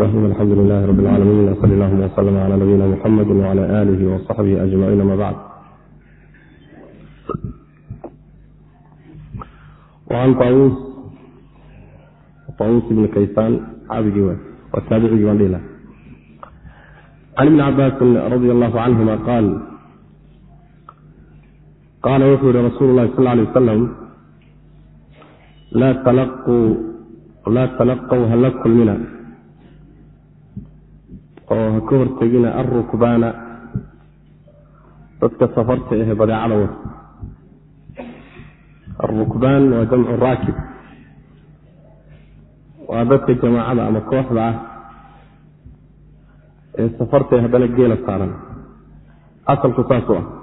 الحمد لله رب العالمين، وصلى الله وسلم على نبينا محمد وعلى آله وصحبه أجمعين، ما بعد. وعن طاووس بن كيسان عابدي والتابعي والليلة عن ابن عباس رضي الله عنهما قال وحي رسول الله صلى الله عليه وسلم: لا تلقوا هلك المنى oo ha ka hortegina arrukbaana dadka safarta ee badeecada wata. arrukbaan waa jamcu raakib, waa dadka jamaacada ama kooxda ah ee safarta ee haddana geela saaran. asalku saasuu ah.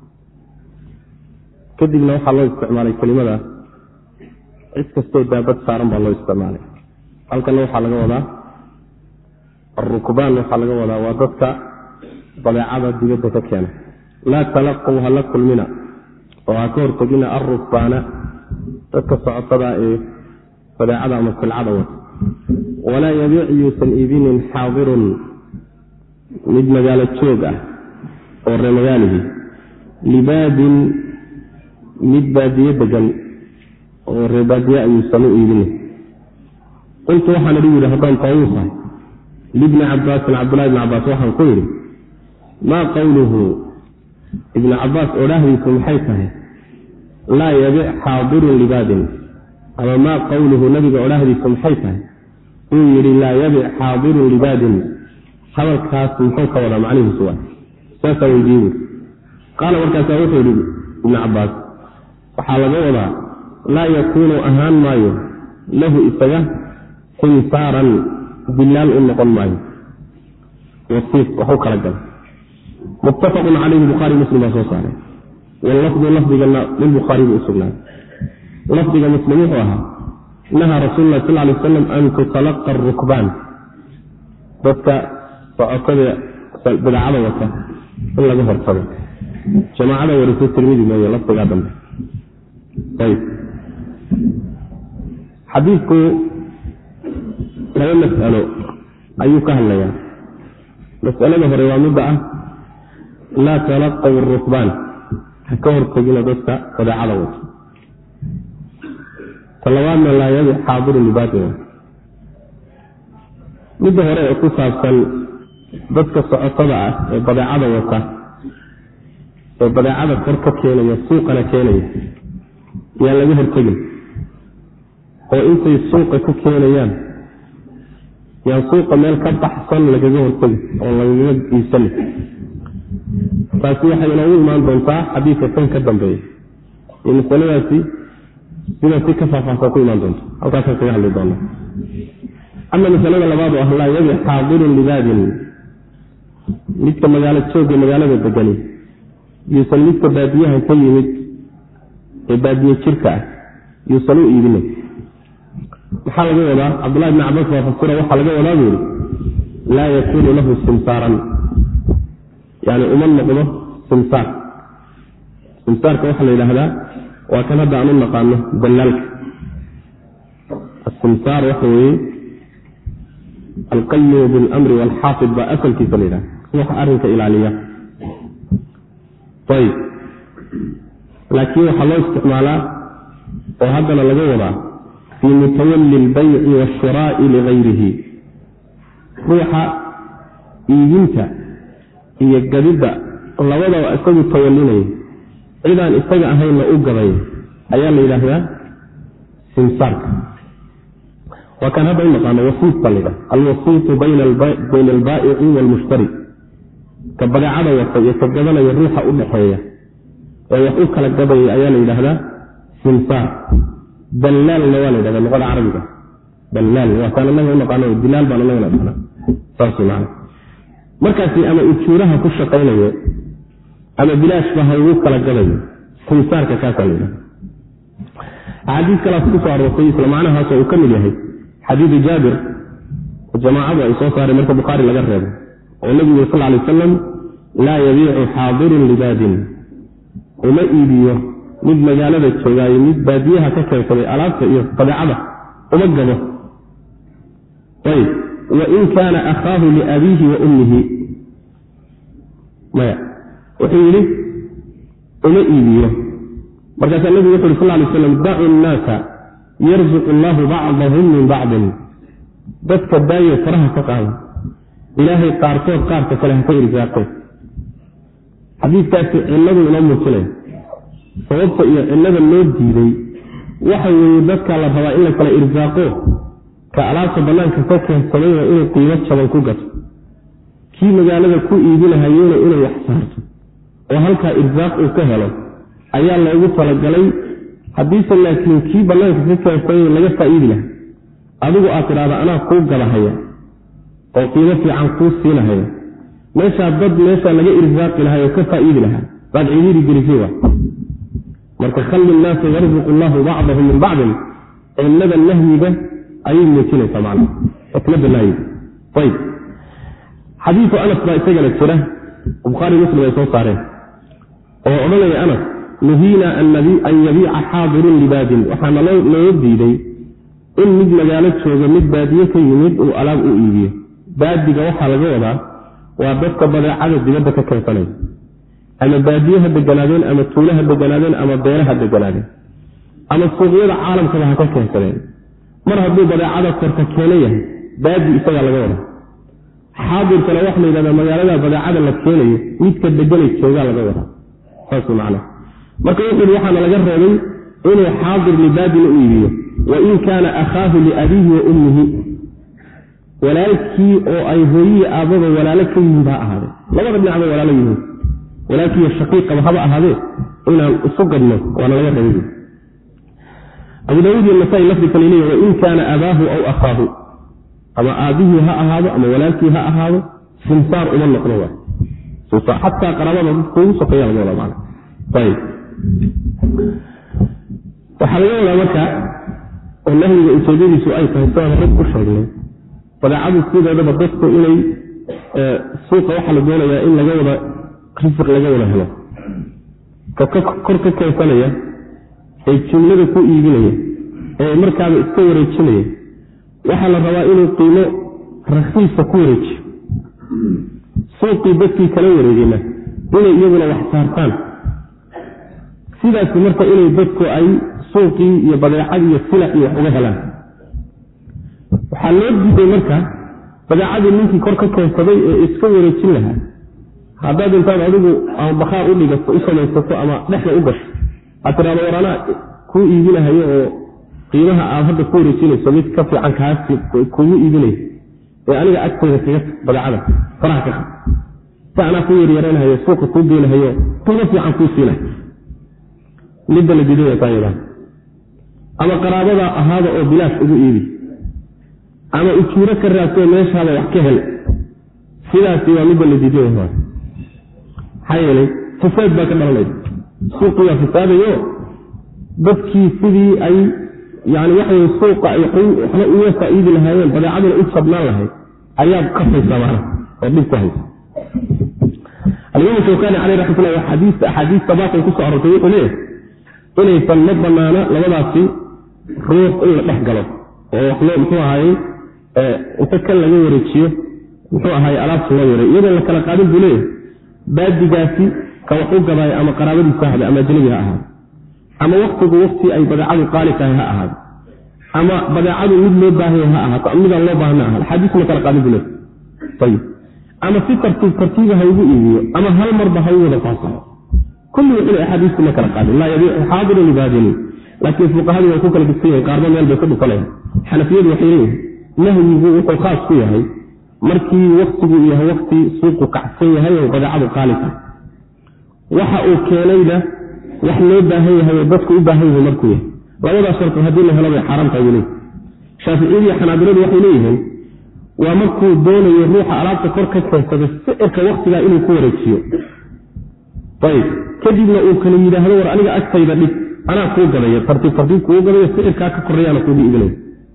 kadibna waxaa loo isticmaalay kelimada cid kastoo daabad saaran baa loo isticmaalay. halkana waxaa laga wadaa arukbaan, waxaa laga wadaa waa dadka badeecada dibadda ka keena. laa talaqow hala kulmina oo ha ka hortegina arukbaana dadka socotada ee badeecada ama silcada wata. walaa yabiic yuusan iibinin xaadirun mid magaalo joog ah oo reer magaalihii, libaadin mid baadiye degan oo reer baadiye ayuusan u iibinin. qultu waxaan idhi yidhi haddaan taawuusahay libni cabaasin, cabdullahi ibni cabaas waxaan ku yidhi: maa qawluhu ibni cabaas odhaahdiisu maxay tahay laa yabic xaadirun libaadin, ama maa qawluhu nabiga odhaahdiisu maxay tahay uu yidhi laa yabic xaadirun libaadin? hadalkaas muxuu ka wadaa, macnihiisu waa saasaa weydiiyey. qaala markaasaa wuxuu yidhi ibni cabaas, waxaa laga wadaa laa yakuunu ahaan maayo lahu isaga simsaaran bilaal u noqon maayo, wasiif waxu kala galay. muttafaqun calayhi, bukhaari muslim baa soo saaray. wallafdu lafdigana lilbukhaari buu usugnaaday. lafdiga muslim wuxuu ahaa: nahaa rasuulu lah sal lay wasalam an tutalaqa arukbaan, dadka socotada bidacada wata in laga hortago. jamaacada warisay tirmidi mooye lafdigaa dambe. ayb xadiidku laba mas'alo ayuu ka hadlayaa. mas'alada hore waa midda ah laa talaqaw arukbaan, ha ka hortegina dadka badeecada wata. talabaadna laa yabic xaadirun libaadin. midda hore ee ku saabsan dadka socotada ah ee badeecada wata, ee badeecada kor ka keenaya, suuqana keenaya, yaan laga hortegin. oo intay suuqa ku keenayaan yaan suuqa meel ka baxsan lagaga hortegi oo lagaga iibsani. taasi waxay inoogu imaan doontaa xadiidka kan ka dambeeya, iyo masaladaasi sida si ka faahfaahsan ku imaan doonto. halkaasaan kaga hadli doonaa. ama masalada labaad oo ah laa yabic xaadirun libaadin, midka magaalo jooga magaalada degani yuusan midka baadiyaha ka yimid ee baadiye jirka ah yuusan u iibinay. maxaa laga wadaa? cabdullahi ibni cabaas baa fasira. waxaa laga wadaa buu yidhi laa yakuunu lahu simsaaran, yani uma noqdo simsaar. simsaarka waxaa la yidhaahdaa waa kan hadda aan u naqaano dallaalka. asimsaar waxa weeye alqayimu bilamri waalxaafid baa asalkiisa la yidhahda, wax arrinka ilaaliya. ayb laakiin waxaa loo isticmaalaa oo haddana laga wadaa fii mutawalli albayci waashiraa'i ligayrihi, ruuxa iibinta iyo gadidda labadaba isagu tawallinaya, cidaan isaga ahaynna u gaday ayaa la yidhaahdaa simsaarka. waa kan hadda u naqaano wasiit baa la yidhahda. alwasiitu bayna albaa'ici waalmushtari, ka badeecada wata iyo ka gadanaya ruuxa u dhaxeeya ee wax u kala gadaya ayaa la yidhaahdaa simsaar. dallaalna waa la yidhahda luqada carabiga. dallaal waa kaan anaga u naqaano, dilaal baan anagana dhahna. saas macana. markaasi ama ujuuraha ku shaqaynayo ama bilaashba ha ugu kala gadayo, simsaarka kaasaa la yidhahda. axaadiis kalaas ku soo aroortay isla macnahaas oo uu ka mid yahay xadiidu jaabir oo jamaacadu ay soo saaray marka bukhaari laga reebo, oo nabigu sal lay wasalam laa yabiicu xaadirun libaadin, uma iibiyo mid magaalada joogaayo mid baadiyaha ka keensaday alaabta iyo badeecada uma gado. ayb wain kaana akhaahu liabiihi wa ummihi maya wuxuu yidhi uma iibiyo markaasaa nebigu wuxu uri sal lay slam dacu nnaasa yarzuqu allahu bacdahum min bacdin dadka daayo faraha ka qaada ilaahay qaarkood qaarka kale ha ka irsaaqeen xadiidkaasi cilladu inoo muujinaya sababta iyo cillada loo diiday waxa weeye dadka la rabaa in la kala irsaaqo ka alaabta bannaanka ka keensaday waa inuu qiimo jaban ku gato kii magaalada ku iibinahayena inay wax saarto oo halkaa irsaaq uu ka helo ayaa loogu talagalay haddiise laakiin kii bannaanka ka keensaday laga faa'iidi laha adigu aad tidhaahda anaa kuu gadahaya oo qiimo fiican kuu siinahaya meeshaa dad meeshaa laga irsaaqi lahay oo ka faa'iidi lahaa baad cidiiri gelisay wa marka khalli nnaasa yarzuqu allahu bacdahum min bacdin cillada nahyiga ayay muujinaysaa macna xikmadda nahyiga ayib xadiidu anas baa isagana jira bukhaari muslim ay soo saareen oo odhanaya anas nuhiina an yabiica xaadirun libaadin waxaana loo diiday in mid magaalo jooga mid baadiye ka yimid uu alaab u iibiyo baadiga waxaa laga wadaa waa dadka badeecada dibadda ka keensanaya ama baadiye ha deganaadeen ama tuule ha deganaadeen ama beere ha deganaadeen ama suuqyada caalamkaba ha ka keensadeen mar hadduu badeecada korka keena yahay baadi isagaa laga wadaa xaadirkana waxa la yidhahdaa magaalada badeecada la keenayo midka deganay joogaa laga wadaa saas macna marka wuxuu yidhi waxaana laga reebay inuu xaadir libaadina u iibiyo wain kaana akhaahu liabiihi wa ummihi walaalkii oo ay hooyiyi aababa walaalo ka yihiin baa ahaadee labada dhinacba walaalo yihiin walaalkiiyo shaqiiqaba haba ahaadee inaan isu gadno waana laga reebay abu daawuud iyo nasaa-i lafdi kale leeyahy wain kaana abaahu aw akhaahu ama aabihii ha ahaado ama walaalkii ha ahaado simsaar uma noqno waa xataa qaraabada dadka ugu sokeeya laga wadaa macna ayib waxaa laga wadaa marka oo nahyiga ujeedadiisu ay tahay sidaan rag ku sheegnay badeecadu sideedaba dadku inay suuqa waxaa la doonayaa in laga wada risiq laga wada helo kor ka keensanaya ee jumlada ku iibinaya ee markaaba iska wareejinaya waxaa la rabaa inuu qiimo rakiisa ku wareejiyo suuqii dadkii kala wareegayna inay iyaguna wax saartaan sidaasi marka inay dadku ay suuqii iyo badeecadii iyo silaxii wax uga helaan waxaa loo diiday marka badeecadii ninkii kor ka keensaday ee iska wareejin lahaa haddaad intaad adigu ama bakhaar u dhigato u samaysato ama dhexda u gasho aad tiraado war anaa kuu iibinahayo oo qiimaha aad hadda ku wareejinayso mid ka fiican kaasi kugu iibinayso ee aniga agtayda kaga badeecada faraha ka qab si anaa ku yaryaranahayo suuqa kuu geynahayo qiimo fiican kuu siinayo midda la diiday taa yidhaha ama qaraabada ahaada oo bilaash ugu iibi ama ujuuro ka raasoo meeshaada wax ka hel sidaasi waa midda la diiday maxaa yeelay fasaad baa ka dhalanaysa suuqii waa fasaadayo dadkii sidii ay yani waxay suuqa ay waxna uga faa'iidi lahaayeen badeecaduna u jabnaan lahayd ayaad qasaysa macna oo dhib ku haysa alimaam shawkani caleyh raxmatullah axaadiista baaqay ku soo arortay wuxuu leeyahay inaysan ma banaana labadaasi ruux in la dhex galo oo waxlo muxuu ahaayey inta kan laga wareejiyo muxuu ahaayey alaabta loo yaray iyadoo la kala qaadin buu leeyahay baadigaasi ka wax u gadaayo ama qaraabadiisa ahda ama ajnabi ha ahaado ama waktigu wakti ay badeecadu qaali tahay ha ahaado ama badeecadu mid loo baahanya ha ahaato ama midaan loo baahna ahaado xadiisma kala qaadin buu leeyahay ayib ama si tartiiba ha ugu iibiyo ama hal marba ha u wada faasaho kulli wuxuu axaadiistu ma kala qaadin laa yabiicu xaadirun libaadini laakiin fuqahadu way ku kala digsan yihiin qaarba meel bay ka dhufanayaan xanafiyadu waxay leeyihin nahyigu wuxuu khaas ku yahay markii waktigu yahay wakti suuqu kacsan yahay oo badeecadu qaali tahay waxa uu keenayna wax loo baahan yahay oo dadku u baahan yahay markuu yahay labadaas sharti haddii la helo bay xaaraam tahay buu shaaficiyadu iyo xanaabiladu waxay leeyihiin waa markuu doonayo ruuxa alaabta kor ka keensada sicirka waktigaa inuu ku wareejiyo ayib kadibna uu kala yidhaahdo war aniga agtayda dhig anaa kuu gadaya tartiib kuu gadaya sicirkaa ka koreyaana kuugu iibinaya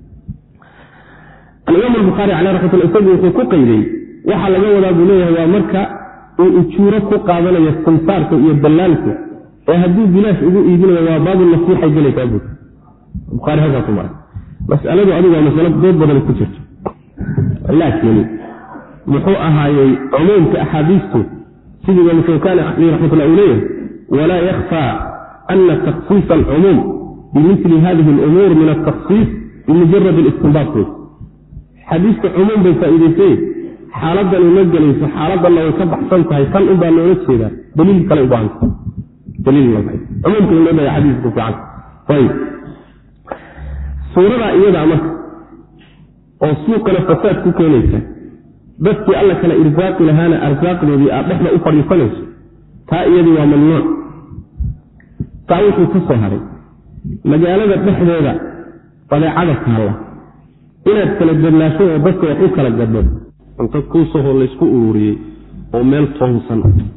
alimaam albukhaari caleyh raxmatullah isagu wuxuu ku qayday waxaa laga wadaa buu leeyahay waa marka uu ujuuro ku qaadanayo simsaarka iyo dallaalku ee hadduu bilaash ugu iibinayo waa baabu nasiixay gelaysaa buu bukhaari halkaasu maray mas'aladu adigu waa masalo dood badan ku jirto laakiin muxuu ahaayey cumuumka axaadiistu sidii ibn Shawkani raxmatullahi alayhi wala yakhfa anna takhsis al-umum bimithli hadhihi al-umur min at-takhsis bimujarrad al-istinbat xadiiska cumuum bay faa'iideeyay xaaladan uu galayso xaaladan way ka baxsan tahay kan u baa loola jeeda daliil kale u baahan daliil laba cumuumka uu leeyahay xadiisku fiican tayib suurada iyada marka oo suuqana fasaad ku keenaysa dadkii alla kala irsaaqi lahaana arsaaqdoodii aad dhexda u fadhiisanayso taa iyadii waa mamnuuc taa wuxuu ku soo haray magaalada dhexdeeda badeecada taalla inaad kala gadlaasho oo dadka wax u kala gaddo inta kuu soo laysku ururiyey oo meel toonsan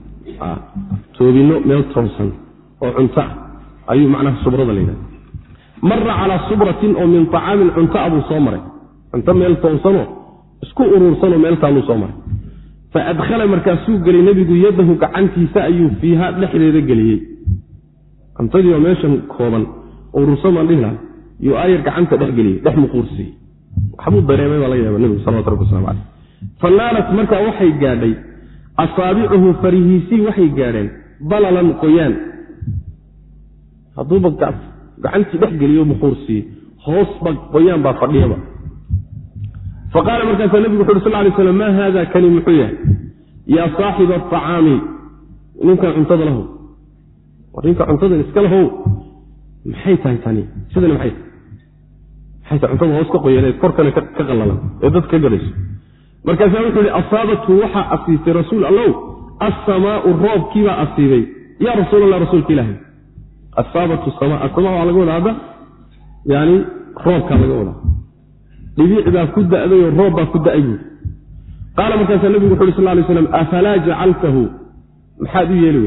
toobino meel toonsan oo cunto ayuu macnaha subrada leeyahay marra ala subratin oo min ta'amin cunto abu soo maray cunto meel toonsan isku urursan meel taalo soo maray fa adkhala markaasuu galay nabigu yadahu gacantiisa ayuu fiiha dhexdeeda galiyay cuntadii meeshan kooban urursan aan dhihna iyo ayar gacanta dhex galiyay dhex muqursi waxbu dareemay wala yaabay nabigu sallallahu alayhi wasallam fanalat marka waxay gaadhay asaabi'uhu farihisi waxay gaadheen balalan qoyaan haduu gacantii dhex galiyo muqursi hoos bag qoyaan baa fadhiyaba فقال مركز النبي صلى الله عليه وسلم ما هذا كلمة حية يا صاحب الطعام إنك عنتظر له وإنك عنتظر اسكاله محيط هيتاني سيدنا محيط حيث عنتظر واسكق ويلي كوركنا كغللا يدد كجلس مركز النبي أصابته وحى أصيب رسول الله السماء الرب كيف أصيبي يا رسول الله رسول كله أصابته السماء على قول هذا يعني رب كان قوله لبيع ذا كد أذي الرب كد أيه قال مكان النبي صلى الله عليه وسلم أفلا جعلته محادو يلوي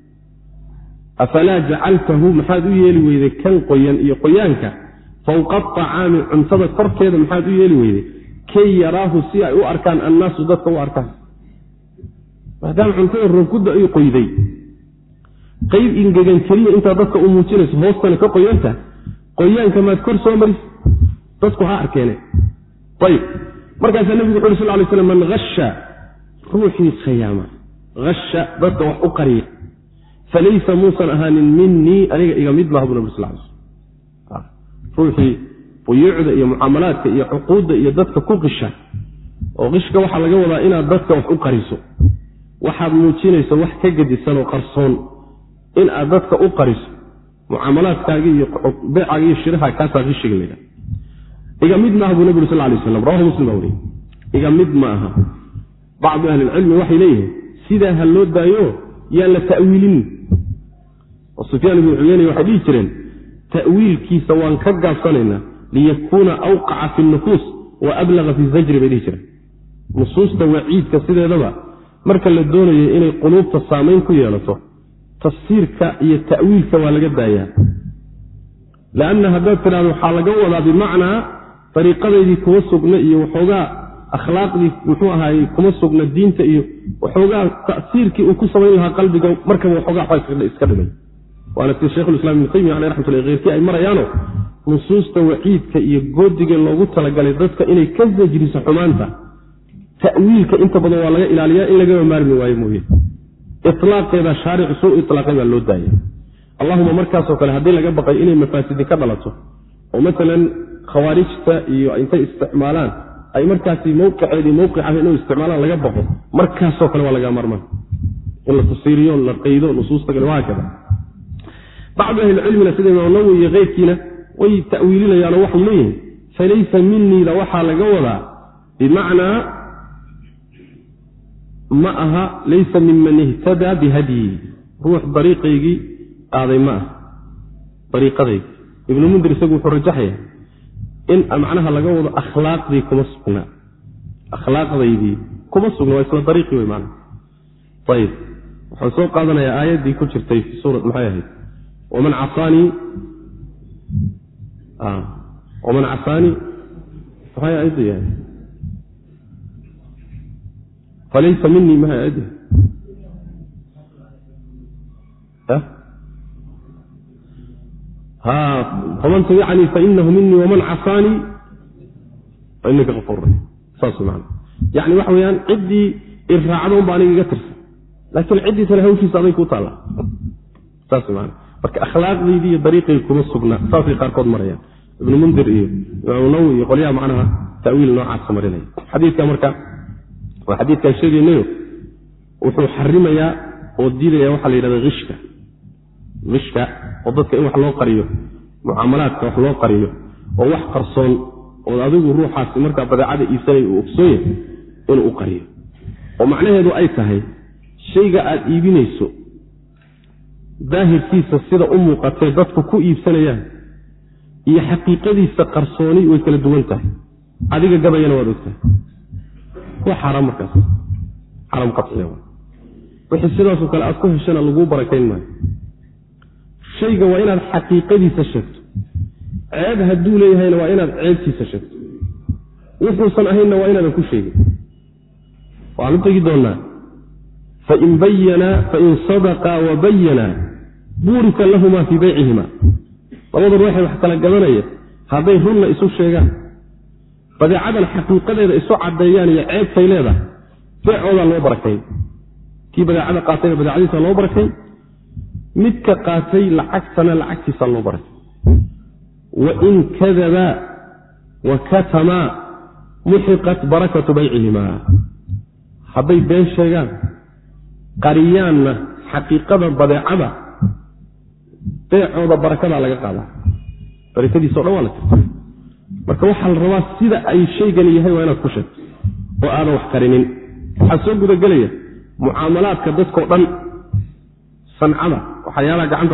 أفلا جعلته محادو يلوي إذا كان قيانك فوق الطعام عنصد كرك هذا محادو يلوي كي يراه السياء وأركان الناس ضدك وأركان فهذا عنصد الرب كد أيه قيدي قيد إن جاءن كريه أنت ضدك أموتينس هوستن كقيانك قيانك ما تكر سومريس dadku ha arkeen tayib markaas nabiga sallallahu alayhi wasallam man ghasha ruuhi khayama ghasha dadka wax u qariyo falaysa musan ahanin minni aniga iga mid ma habuna sallallahu alayhi wasallam ruuhi buyuuda iyo muamalaadka iyo xuquuqda iyo dadka ku qisha oo qishka waxa laga wadaa inaad dadka wax u qariso waxaad muujinayso wax ka gadisan oo qarsoon in aad dadka u qariso muamalaadkaaga iyo beecaaga iyo shiraha ka soo qishiga إذا مد ما أبو نبي صلى الله عليه وسلم رواه مسلم أولي إذا مد معها بعض أهل العلم وحي إليه سيدا هاللود دايو يالا تأويلين والسفيان بن عيينة وحديث جرين تأويل كي سواء كقع صنعنا ليكون أوقع في النفوس وأبلغ في الزجر بليجر نصوص توعيد كسيدا لبا مركا للدونة إلي قلوب تصامين كي يالته تصير كالتأويل كوالقد دايا لأن هدفتنا حالة ولا بمعنى طريقة دي كما سقنا إيه وحوغا أخلاق دي وحوها كما سقنا الدين تأيه وحوغا تأثير كي أكو سوينها قلبي مركب وحوغا حاجة إسكرمي وأنا في الشيخ الإسلام ابن تيمية عليه رحمة الله غير كي أي مرة يانو نصوص توعيد كي يقود دي لو قلت لك ذاتك إني كذا جريس حمانتا تأويل كإنت بدو والله إلى علياء إلا قوة مارمي وآي مهين إطلاق إذا شارع سوء إطلاق إذا اللود داية اللهم مركز وكان هذين لقى بقى إني مفاسد كبلته ومثلا خوارجته أنت استعمالان أي مركز موقع على إنه استعمالان لقى بقى مركز وكان ولا جا مرمى ولا تصيريون ولا قيدون نصوص تقول وهكذا بعض أهل العلم لسيدنا ونوي غيركنا ويتأويلنا يا لوح إليه فليس مني لوحى لجولا بمعنى معها ليس ممن اهتدى بهدي روح طريقه يجي هذا ما طريقة ذي ابن المنذر يسوي فرجحيه إن معناها لقول أخلاق ذي كمسكنا أخلاق ذي كمسكنا ويسوي طريقي ويمعنى طيب حسوق قادنا يا آية دي كل شرطي في سورة محايا ومن عصاني ومن عصاني محايا أيضا يعني فليس مني ما هي أيضا فمن تبعني فإنه مني ومن عصاني فإنك غفور رحيم saas macna yani waxa weeyaan ciddii irraacdo baa aniga iga tirsan laakiin ciddii tale hawshiisa aday ku taala saas macna marka akhlaaqdeedii iyo dariiqeedii kuma sugna saasay qaarkood marayaan ibn mundir iyo nawawi iyo qoliyaha macnaha ta'wiil noocaas marinaya xadiidka marka waa xadiidkan sheegaynayo wuxuu xarimayaa oo diidaya waxa la yidhahda qishka oo dadka in wax loo qariyo mucaamalaadka wax loo qariyo oo wax qarsoon oo adigu ruuxaasi markaa badeecada iibsanay uu ogsoon yahay inuu u qariyo oo macnaheedu ay tahay shayga aad iibinayso daahirkiisa sida u muuqatay dadku ku iibsanayaan iyo xaqiiqadiisa qarsooni way kala duwan tahay adiga gabayana waad ogtahay waa xaraam markaas xaraam qatciya wixii sidaasoo kale aad ku heshana laguu barakayn maayo shayga waa inaad xaqiiqadiisa sheegto ceeb hadduu leeyahayna waa inaad ceebtiisa sheegto wuxuusan ahaynna waa inaadan ku sheegin waanu tegi doonnaa fain sadaqaa wabayanaa buurika lahumaa fii baycihima labada ruuxay wax kala gadanaya hadday runna isu sheegaan badeecadan xaqiiqadeeda isu caddeeyaan iyo ceebtay leedahay beecoodaa loo barakayn kii badeecada qaatayna badeecadiisa loo barakayn midka qaatay lacagtana lacagtiisa loo barakay wain kadabaa wa katamaa muxiqat barakatu baycihimaa hadday been sheegaan qariyaanna xaqiiqada badeecada beecooda barakadaa laga qaadaa barakadiisa o dhan waa la tirta marka waxaa la rabaa sida ay shaygani yahay waa inaad ku sheegto oo aadan wax qarinin waxaa soo gudagelaya mucaamalaadka dadkao dhan sancada waxyaalaha gacanta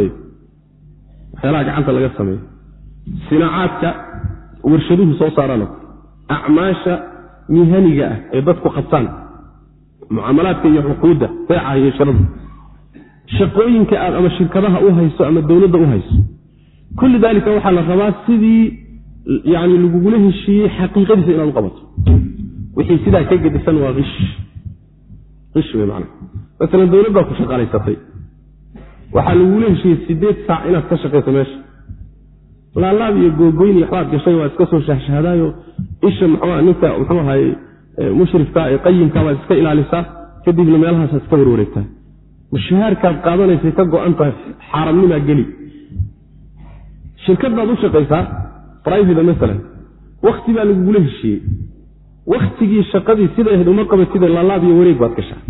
laga sameeyo sinaacaadka warshaduhu soo saaraan acmaasha mihaniga ah ee dadku qabtaan mucaamalaadka iyo xuquudda beecaha iyo sharada shaqooyinka aad ama shirkadaha u hayso ama dowladda u hayso kulli daalika waxaa la rabaa sidii yani lagugula heshiiyey xaqiiqadiisa inaad u qabato wixii sidaa ka gedisan waa ish wey macna masalan dowlad baa ku shaqaalaysatay waxaa lagula heshiiyey 8 saac inaad ka shaqayso meesha laalaab iyo googoyn iyo waxbaad gashay waa iska soo shahshahadaayo isha ninka muxuu ahaay mushrifka ee qayimka baad iska ilaalisaa kadibna meelahaas iska warwareegtaa mushaharkaad qaadanaysay ka go-an tahay xaaramnimaa geli shirkad baad u shaqaysaa private masalan wakti baa lagugula heshiiyey waktigii shaqadii siday ahayd uma qabatida laalaab iyo wareeg baad gashaa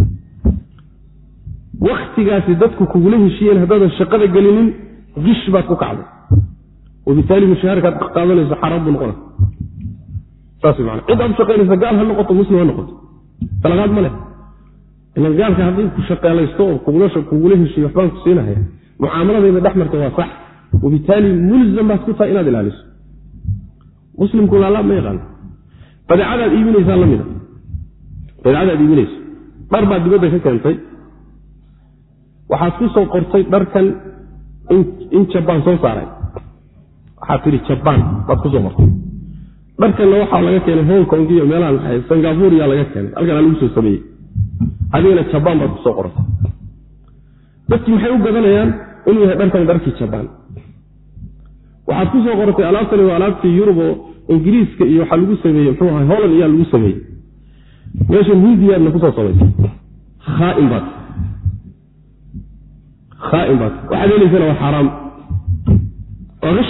waktigaasi dadku kugula heshiiyeen haddaadan shaqada gelinin gish baad ku kacday wabitaali mushaharkaad qaadanayso xaaraan buu noqona saas macna cid aad u shaqaynaysa gaal ha noqoto muslim ha noqoto talaqaad ma leh ilan gaalka haddii ku shaqeelaysto oo kugula heshiiyo waxbaan ku siinahaya mucaamaladeeda dhex marta waa sax wabitaali mulzam baad ku tahay inaad ilaaliso muslimku laalaab ma yaqaano badeecadaad iibinaysaa la mida badeecadaad iibinayso dhar baad dibadda ka keentay waxaad ku soo qortay dharkan in jabaan soo saaray waxaad tidhi jabaan baad ku soo qortay dharkanna waxaa laga keenay hong kong iyo meelahan singapuriya laga keenay halkan lagu soo sameeyey adigana jabaan baad ku soo qortay dadkii maxay u gadanayaan inuu yahay dharkan dharkii jabaan waxaad ku soo qortay alaabtani waa alaabtii yurub oo ingiriiska iyo waxaa lagu sameeyey muxuu ahay holland iyaa lagu sameeyey meeshan hindiyaadna kusoo samaysay khaain baad waxaad helaysana waa xaaraam waa gish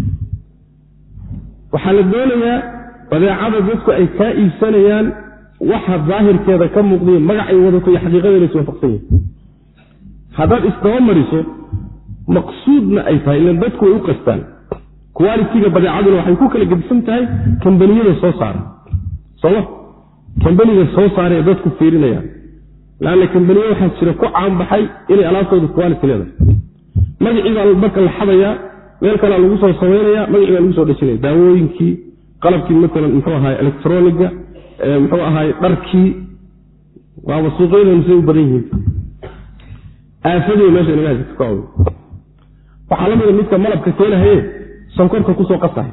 waxaa la doonayaa badeecada dadku ay kaa iibsanayaan waxa daahirkeeda ka muuqday magacay wadato iyo xaqiiqadeeda is waafaqsan yihin haddaad isdaba mariso maqsuudna ay tahay ilan dadku way u qastaan qualitiga badeecaduna waxay ku kala gedisan tahay kambaniyada soo saara sooma kambaniga soo saara ee dadku fiirinayaan laanna kambaniya waxaa jira ku caanbaxay inay alaabtooda quality leedahay magacii baa marka la xadayaa meel kalea lagu soo samaynayaa magacii baa lagu soo dhejinaya daawooyinkii qalabkii maalan muxuu ahaay electroniga muxuu ahaay dharkii waaba suuqyadan say u badan yihiin aafadey meesha inaga haysato ka oday waxaa la mida midka malabka keenahaye sonkorta kusoo qasahay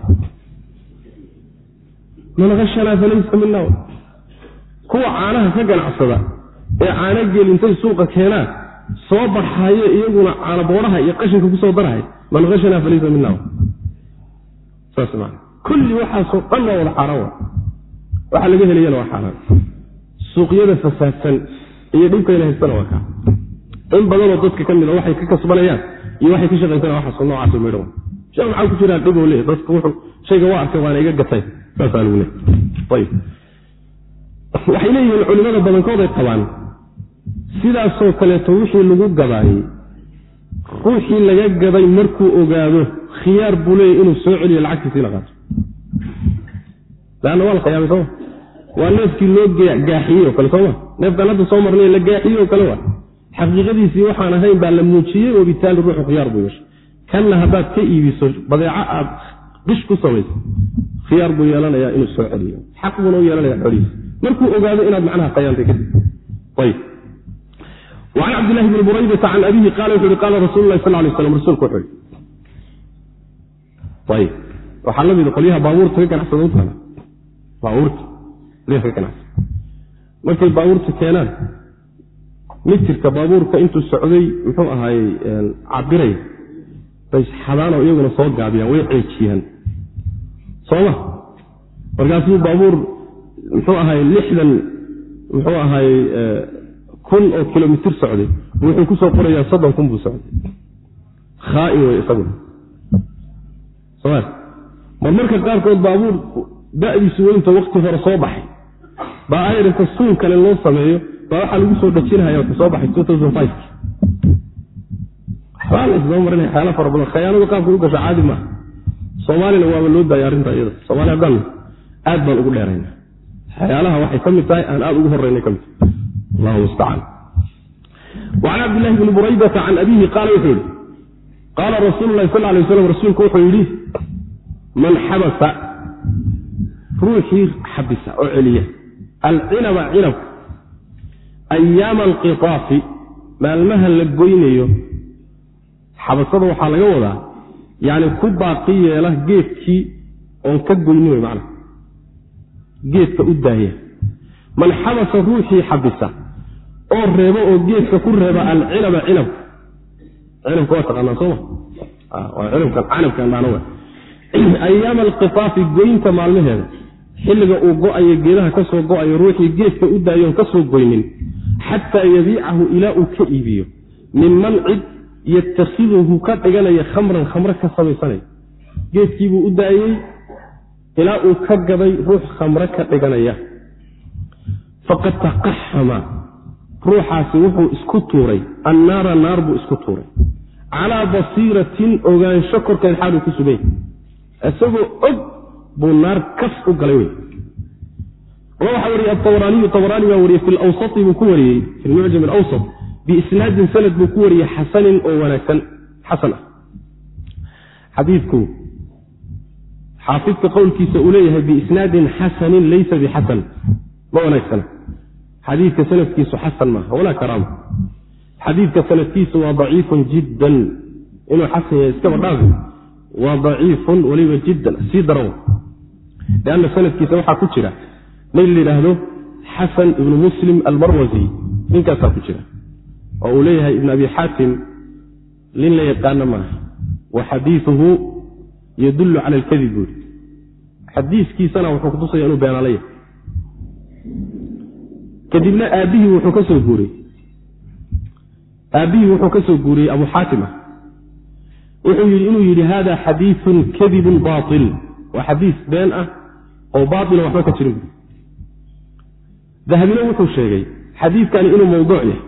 man hashanaa falaysa mina kuwa caanaha ka ganacsada ee caana geel intay suuqa keenaan soo baxaye iyaguna caana booraha iyo qashinka kusoo darahay man hashanaa falaysa mina saas maa kulli waxaasoo dhan waa wada xaaraan wa waxa laga helayana waa xaraan suuqyada fasaadsan iyo dhibkayna haystana waa ka in badan oo dadka kamid waxay ka kasbanayaan iyo waxay ka shaqaynayaan waxa soo noocaas meedho shan waxa ku jira dhib oo leeyahay dadku wuxuu shayga waa arkay waana iga gatay fasalune tayib waxay leeyihiin culimada badankooda ay qabaan sidaas oo kale wixii lagu gabaayay ruuxii laga gaday markuu ogaado khiyaar buu leeyahay inuu soo celiyo lacagtiisa la qaato laana wal qiyaamado waa neefkii loo gaaxiyo kale soo neefkan hadda soo marnay la gaaxiyo kale waa xaqiiqadiisii waxaan ahayn baa la muujiyay oo bitaal ruuxu khiyaar buu yeeshay kana hadaad ka iibiso badeeco aad bish ku samayso khiyaar buu yeelanayaa inuu soo celiyo xaq buu loo yeelanayaa xoriis markuu ogaado inaad macnaha qayaantay kadib طيب وعن عبد الله بن بريدة عن أبيه قال قال رسول الله صلى الله عليه وسلم رسولك وحي طيب وحلم إذا قليها باورت هيك نحسن أنتنا باورت ليه هيك نحسن مركز باورت كينان متر كبابورك أنتو السعودي محوء هاي عبري بس حضانا ويقولنا صوت قابيا ويعيشيهن صوما ورقاسوا بابور محوء هاي لحدا محوء هاي كل كيلومتر سعودي wuxuu ku soo qorayaa 30 kun buu socday khaa'in way isagu marmarka qaarkood baabuur da'diisu weynta waqti hore soo baxay baa ayrinta suun kale loo sameeyo baa waxa lagu soo dhajinayaa oo soo baxay 2005 xaaladda soo marinay xaalad fara badan khiyaanada qaabka uga caadi ma Soomaaliya waa loo dayaarinta iyada Soomaaliya dhan aad baan ugu dheeraynaa xayalaha waxay kamid tahay aan aad ugu horeynay kamid الله مستعان وعن عبد الله بن بريدة عن أبيه قال يقول قال رسول الله صلى الله عليه وسلم رسولك وحيوليه من حبس روحي حبس أو عليا العنب عنب أيام القطاف ما المهل لقوينيه حبسه وحال يوضع يعني كباقية له جيتكي ونكقوينيه معنا جيتك أداهيه من حبس روحي حبسه oo reebo oo geedka ku reeba al-cilaba cilab cilab ko taqana soo waa cilabka canabkan baanawa ayyaam al-qitaf goynta maalmaheeda xilliga uu go'ay geedaha ka soo go'ay ruuxii geedka u daayo ka soo goynin hatta yabiicahu ila uu ka iibiyo min man'id yattakhidhu ka dhiganaya khamra ka samaysanay geedkii buu u daayay ila uu ka gaday ruux khamra ka dhiganaya faqad taqahhama ruuxaasi wuxuu isku tuuray annaara naarbu isku tuuray ala basiratin ogaansho korkeed xalu ku subay asagoo og buu naar kas u galay waxa wariya at-Tabarani waa wariya fil awsat buu ku wariyay fil mu'jam al-awsat bi isnad sanad buu ku wariyay hasan oo wanaagsan hasana hadithku xaafidka qowlkiisa uu leeyahay bi isnad hasan laysa bi hasan ma wanaagsan حديث كسند كيسو حسن ما ولا كرام حديث كسند كيسو ضعيف جدا إنه حسن يسكبر لازم وضعيف وليب جدا سيدرون لأن سند كيسو حا كتشرة من اللي لهله حسن ابن مسلم المروزي من كسر كتشرة وأوليها ابن أبي حاتم لن لا يقان معه وحديثه يدل على الكذب حديث كيسنا وحكتوصي أنه بيان عليه kadibna aabihii wuxuu ka soo guuriyay Abu Xaatima wuxuu yiri inuu yiri hada hadithun kadhibun baatil wa hadith been ah oo baatil waxba ka jirin dahabina wuxuu sheegay hadithkan inuu mawduuc yahay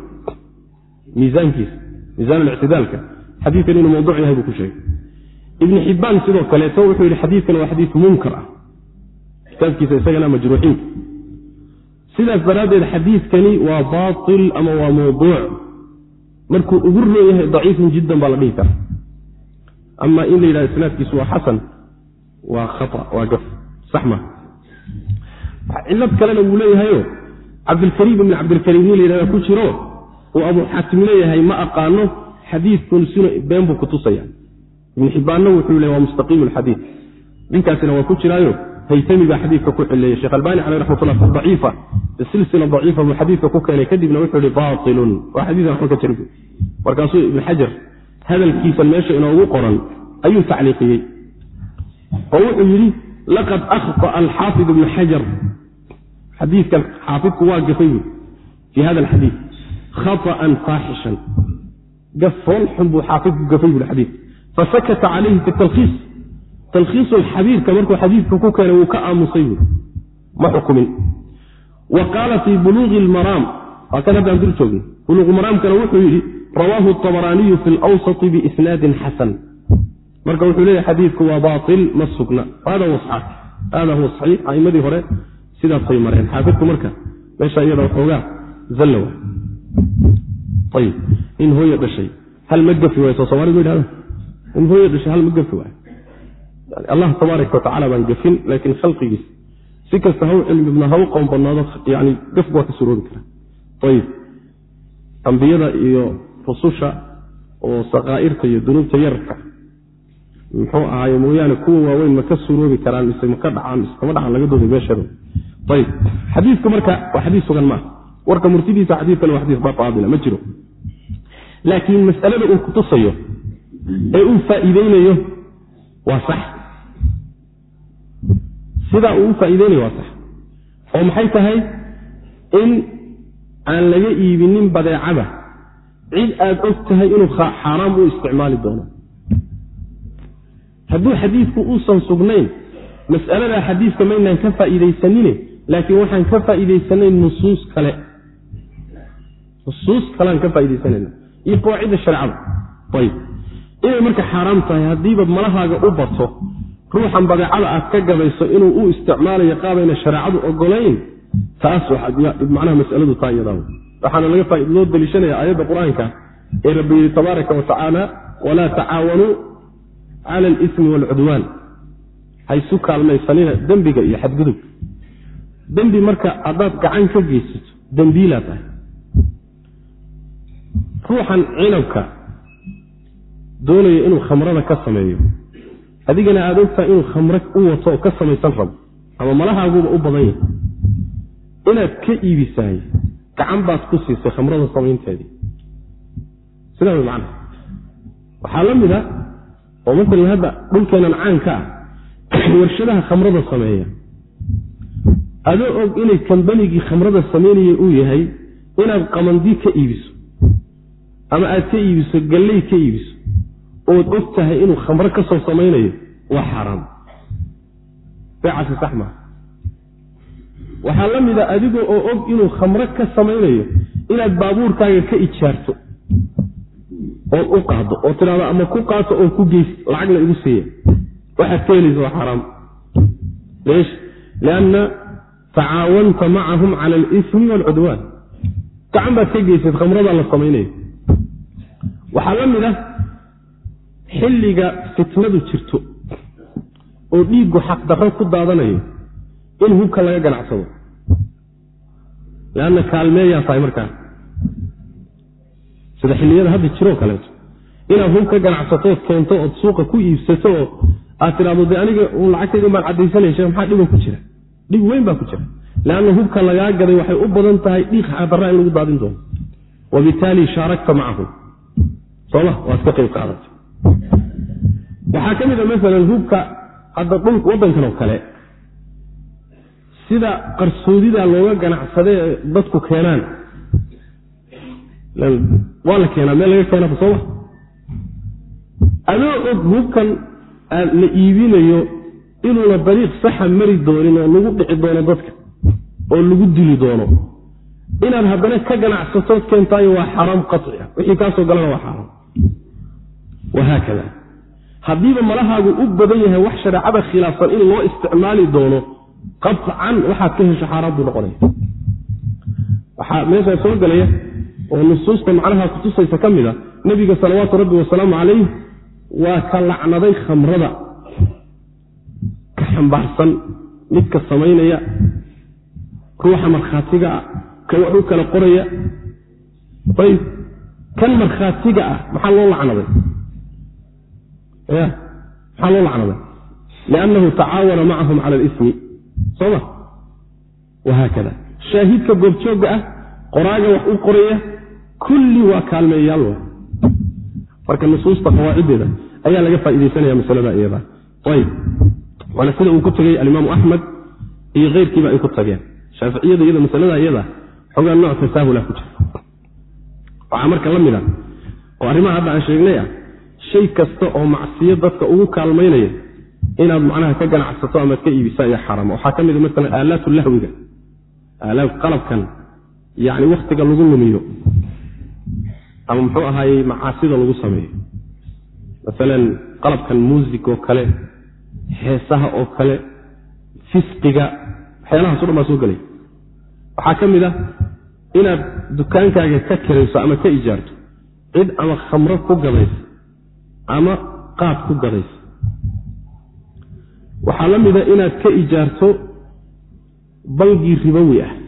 miisaan al-i'tidaalka hadithkan inuu mawduuc yahay buu ku sheegay ibn Hibban sidoo kale wuxuu yiri hadithkan waa hadith munkar ah kitabkiisa isagana majruuhin sidaas daradeed xadiiskani waa baatil ama waa mawduuc markuu ugu leeyahay daciif jiddan baa la dhihi karaa ama in la yiraahdo isnaadkiisu waa xasan waa khata waa gaf saxma cilad kalena uu leeyahay Abdul Karim ibn Abdul Karim leeyahay ku jiro oo Abu Hatim leeyahay ma aqaano xadiiskun sino been buu ku tusaya ibn Hibban wuxuu leeyahay waa mustaqim al-hadith ninkaasina waa ku jiraayo هيثمي بحديث كحل الشيخ الباني عليه رحمه الله ضعيفة السلسلة ضعيفة من حديث كحل كذبنا وحل باطل وحديث رحمه كتربه ورقاصي ابن حجر هذا الكيف الماشي انه وقرا اي تعليقه ويقول لقد اخطأ الحافظ ابن حجر حديث كان حافظك واقفين في هذا الحديث خطأ فاحشا قفل حب حافظك قفين بالحديث فسكت عليه في التلخيص تلخيص الحديث كما حديث كوكا وكأ مصيب ما حكم وقال في بلوغ المرام وكان بأنزل شوقي بلوغ المرام كان وحيه رواه الطبراني في الأوسط بإسناد حسن مركا وحيه حديث هو باطل مسكنا هذا هو صحيح أي مدي هراء سيدا صيمرين حافظك مركا ماشا إيضا وحوقا زلوا طيب إن هو يبقى شيء هل مقفي ويسا صواري قول هذا إن هو يبقى شيء هل مقفي ويسا يعني الله تبارك وتعالى بنقفين لكن خلقه سكة هو علم ابن هوقا وبناضخ يعني قفوا كسروا ذكرا طيب أنبياء إيو فصوشا وصغائرك يدنوب تيركا محوء عيمويان كوة وين ما كسروا ذكرا لسي مكدعا لقدوا بباشر طيب حديثكم مركا وحديث سغن ما وركا مرتبيس حديثا وحديث باطابنا مجروا لكن مسألة أنكتصيه أي فائدين يه وصح سيدا فائدين وصح ومحيطة هاي إن أن لقئي بنين بديعبه عيد أدعوكتها إنه حرام استعمال الدولة هدو حديثك أوصا سبنين مسألة حديث كما إنها كفى إذا سنين لكن وحن كفى إذا سنين نصوص كلا كفى إذا سنين يبقى عيد الشرع طيب إنه مركا حرامتها هديبا بملها أبطه روحا بديعبه أتكقبيسو إنه استعمال يقابين الشرع أقولين تأسوح معناها مسألة طاية فحنا لقى فائدود دليشنا آيات القرآن ربي تبارك وتعالى ولا تعاونوا على الإثم والعدوان هاي سكة الميسانين دنبي إيا حد قدب دنبي مركا أضاف قعان كجيست دنبي لا تاه روحا عنوك دولي إنو خمرنا كسمي هذيك أنا أدوك إنو خمرك أوطو كسمي سنرب أما ملاها أقول أبضين inaad ka iibisaay gacan baad ku siisay khamrada samaynteedii sidaa macna waxaa la mid ah oo marka hadda dhulkeenan caanka ah warshadaha khamrada sameeya adoo og inay kambanigii khamrada sameynayay uu yahay inaad qamandi ka iibiso ama aad ka iibiso galley ka iibiso oo og tahay inuu khamro ka soo sameynayo waa xaraam beecasi sax ma waxaa la mid ah adiga oo og inuu khamro ka samaynayo inaad baabuurkaaga ka ijaarto oo u qaado oo tiraado ama ku qaato oo ku geys lacag la igu siiyo waxa teelayso waa xaraam ليش لأن تعاونت معهم على الإثم والعدوان كعن بad ka geysad khamrada la samaynayo waxaa la mid ah xilliga fitnadu jirto oo dhiigu xaq darro ku daadanayo in hubka laga ganacsado laana kaalmeeyaa tahay markaa sida xilliyada hadda jiro kaleeto inaad hubka ganacsato keento oo suuqa ku iibsato oo aad tiraahdo aniga lacagtayda baan cadaysanaysaa maxaa dhibo ku jira dhib weyn baa ku jira laana hubka laga gaday waxay u badan tahay dhiiq xadarra in lagu daadin doono wabitaali shaarakta macahu soma waad ka qayb qaadatay waxaa ka mid ah masalan hubka hadda dhulka waddankan oo kale sida qarsoodida looga ganacsade dadku keenaan waa la keenaa meel laga keena soma adoo og hubkan la iibinayo inuuna dariiq saxa mari doonin oo lagu dhici doono dadka oo lagu dili doono inaad haddana ka ganacsatood keentaayo waa xaraam qaci ah wixii kaasoo galana waa xaraam wahaakada haddiiba malahaagu u badan yahay wax shareecada khilaafsan in loo isticmaali doono qatcan waxaad ka hesho xaaraan buu noqonaya waxaa meesha soo galaya oo nusuusta macnaha kutusaysa ka mid a nebiga salawaatu rabbi wasalaamu calayh waa ka lacnaday khamrada ka xambaarsan midka samaynaya ruuxa markhaatiga ah kan wax u kala qoraya ayb kan markhaatiga ah maxaa loo lacnaday maxaa loo lacnaday liannahu tacaawana macahum cala alismi soma wahaakada shaahidka goobjooga ah qoraaga wax u qoraya kulli waa kaalmeeyaal marka nusuusta qawaacideeda ayaa laga faa'iideysanaya masalada iyada ayb wala sida uu ku tagay al-Imam Ahmad iyo qeyrkiiba ay ku tageen shaaficiyada iyada masalada iyada xogaa nooc tasaahula ku jira waxaa marka la mida oo arrimaha hadda aan sheegnay shay kasta oo macsiyo dadka ugu kaalmaynaya inaad macnaha ka ganacsato ama ka iibisa iyo xaraam waxaa ka mid ah mesela aalaatu lahwiga aalaad qalabkan yani waqtiga lagu lumiyo ama muxuu ahaayey macaasida lagu sameeyo masalan qalabkan muusig oo kale heesaha oo kale fisqiga waxyaalahaas oo dhan baa soo gelay waxaa ka mid ah inaad dukaankaaga ka kirayso ama ka ijaarto cid ama khamro ku gadayso ama qaad ku gadayso waxaa la mida inaad ka ijaarto bangi ribowi ah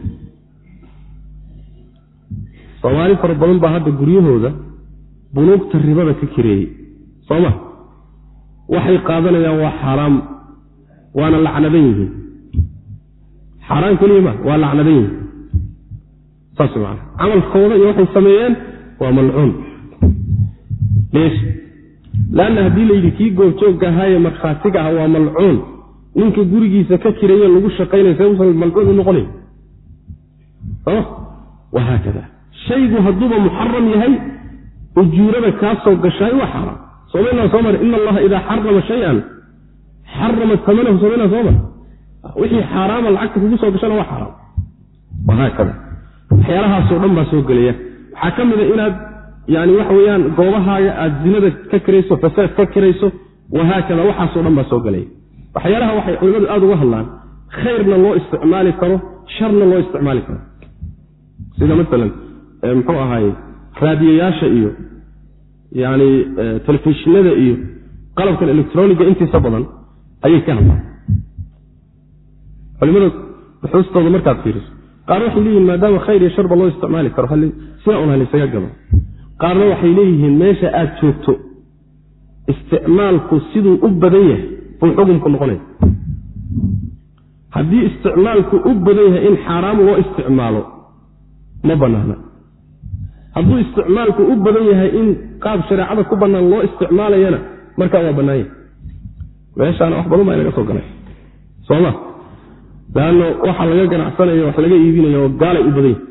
soomaali fara badan baa hadda guryahooda bunuugta ribada ka kireeyey sooma waxay qaadanayaan waa xaaraam waana lacnadan yihiin xaaraan keliya ma waa lacnadan yihiin saas macana camalkooda iyo waxay sameeyeen waa malcuun leesh laanna haddii la yidhi kii goobjoogga ahaaye markhaatiga ah waa malcuun ninka gurigiisa ka kireeye lagu shaqaynaya see usan malcuun u noqonay sooma wahaakada shaygu hadduuba muxaram yahay ujuurada kaa soo gashaay waa xaaraam soomana soo mar in allaha idaa xarama shay-an xarama tamanahu soomana soo mar wixii xaaraama lacagta kugu soo gashana waa xaaraam wahaakada waxyaalahaasoo dhan baa soo gelaya waxaa ka mida inaad yani waxa weeyaan goobahaaga aad zinada ka kirayso fasaad ka kirayso wahaakada waxaasoo dhan baa soo gelaya waxyaalaha waxay culimadu aada uga hadlaan khayrna loo isticmaali karo sharna loo isticmaali karo sida maalan muxuu ahaaye raadiyayaasha iyo yani telefishinada iyo qalabkan electroniga intiisa badan ayay ka hadlaan culimada xusuustooda markaad fiiriso qaar waxay leeyihin maadaama khayr iyo sharba loo isticmaali karo sida un halisaga gado qaarna waxay leeyihiin meesha aad joogto isticmaalku siduu u badan yahay buu xukunku noqonaya haddii isticmaalku u badan yahay in xaaraam loo isticmaalo ma banaana hadduu isticmaalku u badan yahay in qaab shareecada ku bannaan loo isticmaalayana markaa waa bannaan yahay meeshaana wax badan baa inaga soo galay sooma laanno waxa laga ganacsanayo wax laga iibinayo oo gaalay u badan yahay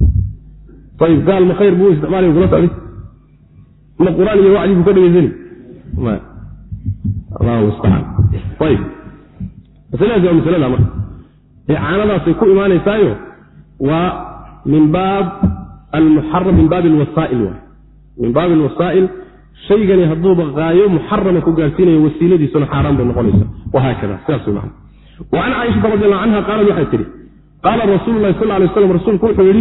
ayib gaal ma khayr buu isticmaalaya kula socday ma qur-aan iyo wacdi buu ka dhegaysani ma allahu mustacaan ayib masaladaasi waa masalada marka icaanadaasay ku imaanaysaayo waa min baab almuxaram min baabi alwasaa'il waay min baabi alwasaa'il shaygani hadduuba haayo muxarama ku gaarsiinayo wasiiladiisuna xaaraan bay noqonaysa wahaakada sidaas way macana وعن عائشة رضي الله عنها قالت waxay tihi qaala rasuulu llahi sal ly slam rasuulku wuxuu yidhi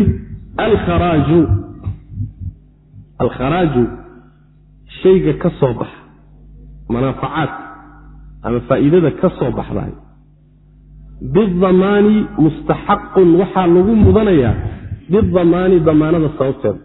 alkharaaju shayga ka soo baxa manaafacaad ama faa'iidada ka soo baxday bidamaani mustaxaqun waxaa lagu mudanayaa bidamaani damaanada sababteeda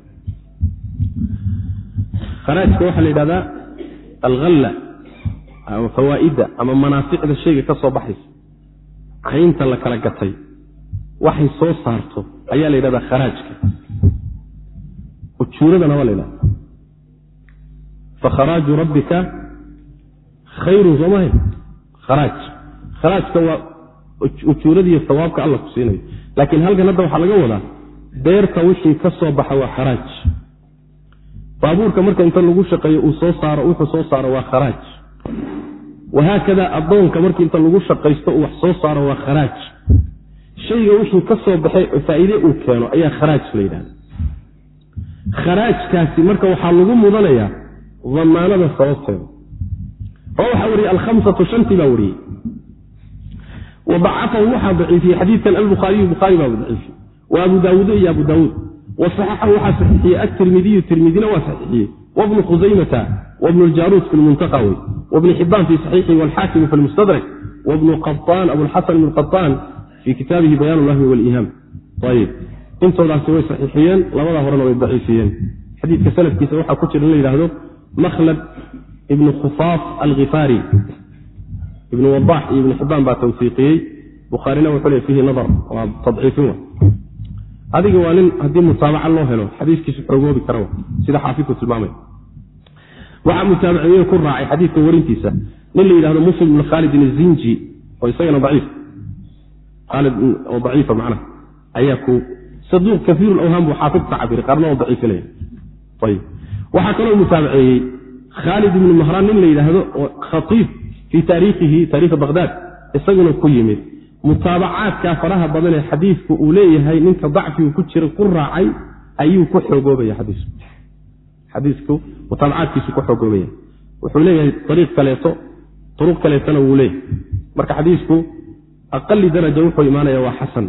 kharaajka waxaa la yidhahdaa alghalla ama fawaa'ida ama manaaficda shayga ka soo baxaysa caynta la kala gatay waxay soo saarto ayaa la yidhahdaa kharaajka ujuuradana waa la yidhahda fakharaaju rabbika khayrun soo mahay kharaajka waa ujuuradiiyo sawaabka alla ku siinayo laakiin halkan hadda waxaa laga wadaa deerta wixii ka soo baxa waa kharaaj baabuurka marka inta lagu shaqeeyo uu soo saaro wuxuu soo saaro waa kharaaj wahaakada addoonka markii inta lagu shaqaysto uu wax soo saaro waa kharaaj shayga wixii ka soo baxay faa'iide uu keeno ayaa kharaaj la yidhahda kharaajkaasi marka waxaa lagu mudanayaa damaanada sababteeda oo waxaa wariyey alkhamsatu shantii baa wariyey wadacafahu waxaa daciifiyey xadiidkan albukhaariyu bukhaari baa daciifiyey wa abu daawuud iyo abu daawuud wasaxaxahu waxaa saxiixiyey atirmidiyu tirmidina waa saxiixiyey wabnu khusaymata wabnu ljaruud fi lmuntaqa wey wabni xibaan fi saxiixi walxaakimu fi lmustadrak wabnu qaطaan abulxasan ibn qaطaan fii kitaabihi bayaan lahwi waliihaam ayib intoodaasi way saxiixiyeen labadaa horena way daciifiyeen xadiidka sanadkiisa waxaa ku jira in la yidhaahdo makhlad ibnu khufaaf alkhifaari ibnu wadax iyo ibnu xibaan baa tawfiiqiyey bukhaarina wuxuu le fiihi nadar waa tadciifin wa adiga waa nin haddii mutaabaca loo helo xadiiskiisu xoogoobi kara sida xaafidku tilmaamay waxaa mutaabaciye ku raacay xadiidka warintiisa nin la yidhahdo muslim ibn khaalid azinji oo isagana daciif khaalid oo daciifa macnaha ayaa ku saduuq kathiir al-awham wa hafiz ta'bir qarno daciif leeyahay tayib waxa kale mutaabiceeyay Khalid ibn Mahran in la yiraahdo khatib fi taariikhihi taariikh Baghdad isaguna ku yimid mutaabacaadka faraha badan ee xadiisku uu leeyahay ninka dacfi ku jira ku raacay ayuu ku xogoobay xadiisku mutaabacaadkiisu ku xogoobay wuxuu leeyahay طرق kaleetana wuu leeyahay marka xadiisku aqalli darajo wuxuu imaanaya waa xasan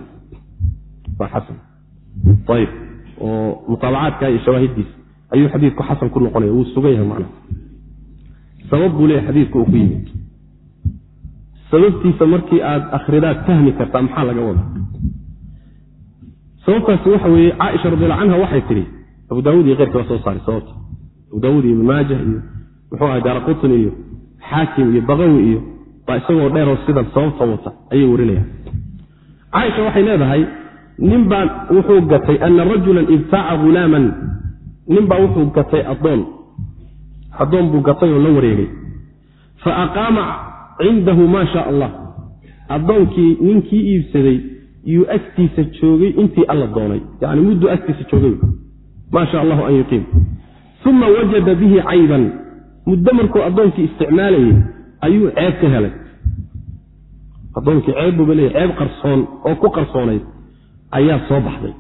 طيب oo mutaabacaadka iyo shawaahiddiis ayuu xadiisku xasan ku noqonaya uu sugayahay macna sabab buu leeyahay xadiisku uu ku yimid sababtiisa markii aad akhridaad fahmi kartaa maxaa laga wadaa sababtaasi waxa weeye Aisha radhiyallahu anha waxay tiri Abu Daawud iyo qeyrka soo saaray sababta Abu Daawud iyo Ibn Maajah iyo wuxuu ahaa Daraqutni iyo Hakim iyo Bagawi iyo baa isagoo dheer oo sidan sababta wata ayay warinayaan Aisha waxay leedahay ninbaan wuxuu gatay anna rajulan ibta'a ghulaman ninbaa wuxuu gatay adoon buu gatay oo la wareegay fa aqama عنده ما شاء الله أدونكي نينكي إيبسدي يؤكتي سجوغي انتي الله دوني يعني مدو أكتي سجوغي ما شاء الله أن يقيم ثم وجد به عيبا مدمركو أدونكي استعمالي أيو عيب كهلك أدونكي عيب بليه عيب قرصون أو كو قرصوني أيها صباح دي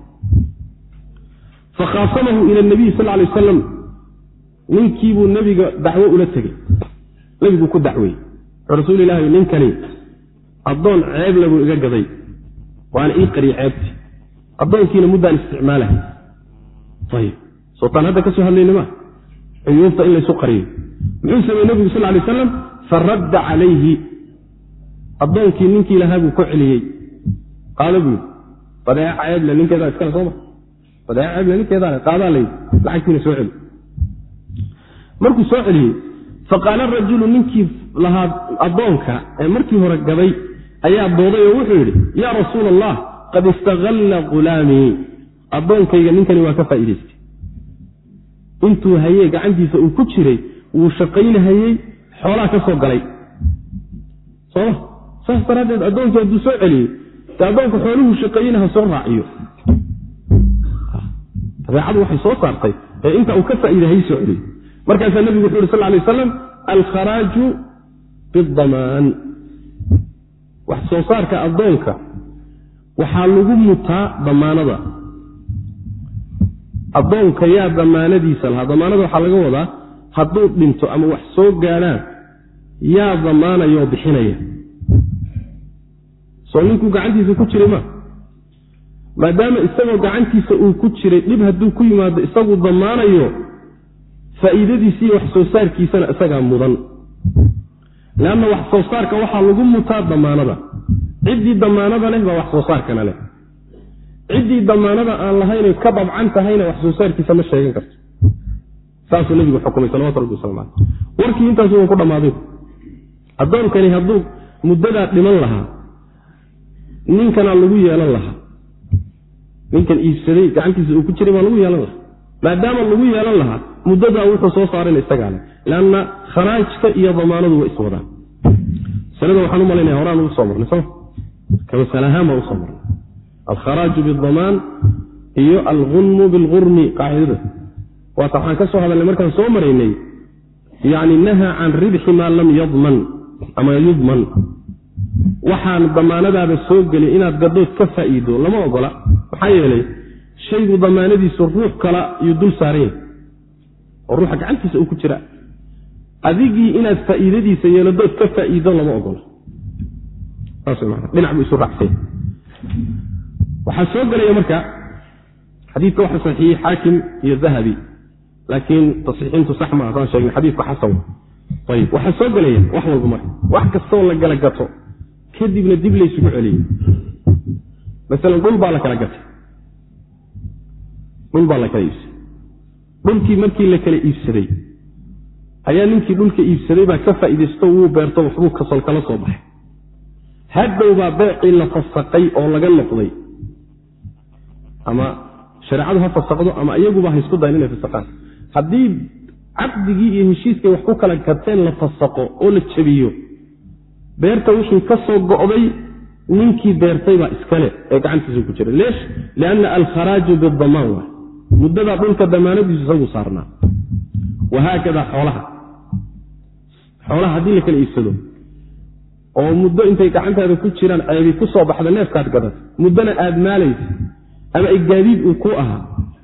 فخاصمه إلى النبي صلى الله عليه وسلم نينكي بو النبي دعوه أولتك لقد كو دعوه رسول الله ninkani adoon ceeb lagu iga gaday waan ii qari ceebti adoonkiina mudaan isticmaalahay tayib sultaan hada ka soo hadlaynaa ayuufta in la soo qariyo muxuu sameeyay nabiga sallallahu alayhi wasallam farad alayhi adoonkii ninkii lahaa ku celiyay qaalabu badaa ceeb la ninkeeda iska soo badaa ceeb la ninkeeda qaadalay lacagtiina soo celi markuu soo celiyay فقال الرجل ننكي لها أضونك مركي هو رقبي أي أبوضي وحوري يا رسول الله قد استغل غلامي أضونك ينكني وكفى إليك انتو هيك عندي سأكتشري وشقين هيك حولا كسوق علي صح فرادت أضونك يبدو سعلي تأضونك حوله شقينها سر رعيه هذا عدو وحي صوت عرقي انت أكفى إليه هي سعلي مركز النبي صلى الله عليه وسلم الخراج بالضمان وحصوصارك أضونك وحالغو متا ضمانة أضونك يا ضمانة سلها ضمانة وحالغو وضا حدود بنتو أما وحصوق قالان يا ضمانة يوضحينية سؤالينكو قاعدي سكوتشري ما دام استغو قاعدي سكوتشري لبها الدو كي ما استغو ضمانة فائدتي وحصوصاركي سنة أساقا مضان لأن وحصوصارك وحا لغو متا ضمانة عدي ضمانة له وحصوصارك له عدي ضمانة أن لهين كبب عنك هين وحصوصاركي سنة الشيئين كرت ساسو نجي بحكومي صلوات ربي صلى الله عليه وسلم وركي انت سوى كل ماضيك الدور كان يهدوك مددات لمن لها نين كان اللغو يالا لها نين كان إيسري كعنك سوكتشري ما اللغو يالا لها ما دام اللغو يالا لها مدد وحو soo saareen istagaale laana kharaajka iyo damaanadu way iswadaan sanada waxaan u maleeynaa horaan u soo marnay kama salaama u soo marnay al-kharaj bil-daman iyo al-ghunm bil-ghurm qaa'ida wa taxan ka soo hadalnay markaan soo mareynay yaani naha an ribh ma lam yadman ama yudman waxaan damaanadaada soo galay inaad gadood ka faa'iido lama ogola waxa yeelay shaygu damaanadiisu ruux kala iyo dul saareen وروحك عنك سأكون شراء أذيجي إن الفائدة سيلدوت كفائدة لما أقول بنعم يسور رحسين وحسوق لي مركع حديث واحد صحيح حاكم الذهبي لكن تصحيحين تصح ما أظن شيء حديث حسن طيب وحسوق لي وحول بمر وحك الصول لك لقطه كدي من الدب لي يسمع لي مثلا قل بالك لقطه قل بالك ليس dhulkii markii la kala iibsaday ayaa ninkii dhulka iibsaday baa ka faa'iideysto uu beerto wuxuu ka soo kala soo baxay hadhow baa beeci la fasaqay oo laga noqday ama shariicadu ha fasaqdo ama iyaguba ha isku dayn inay fasaqaan haddii caqdigii iyo heshiiskii wax ku kala gateen la fasaqo oo la jabiyo beerta wixii ka soo go'day ninkii beertay baa iskale ee gacantiisa ku jira leesh lianna alkharaaju bidamaan waa muddada dhulka damaanadiisu isagu saarnaa wahaakada xoolaha haddii la kala iibsado oo muddo intay gacantaada ku jiraan ceebi ku soo baxda neefkaad gadatay muddana aad maalaysa ama gaadiid uu ku ahaa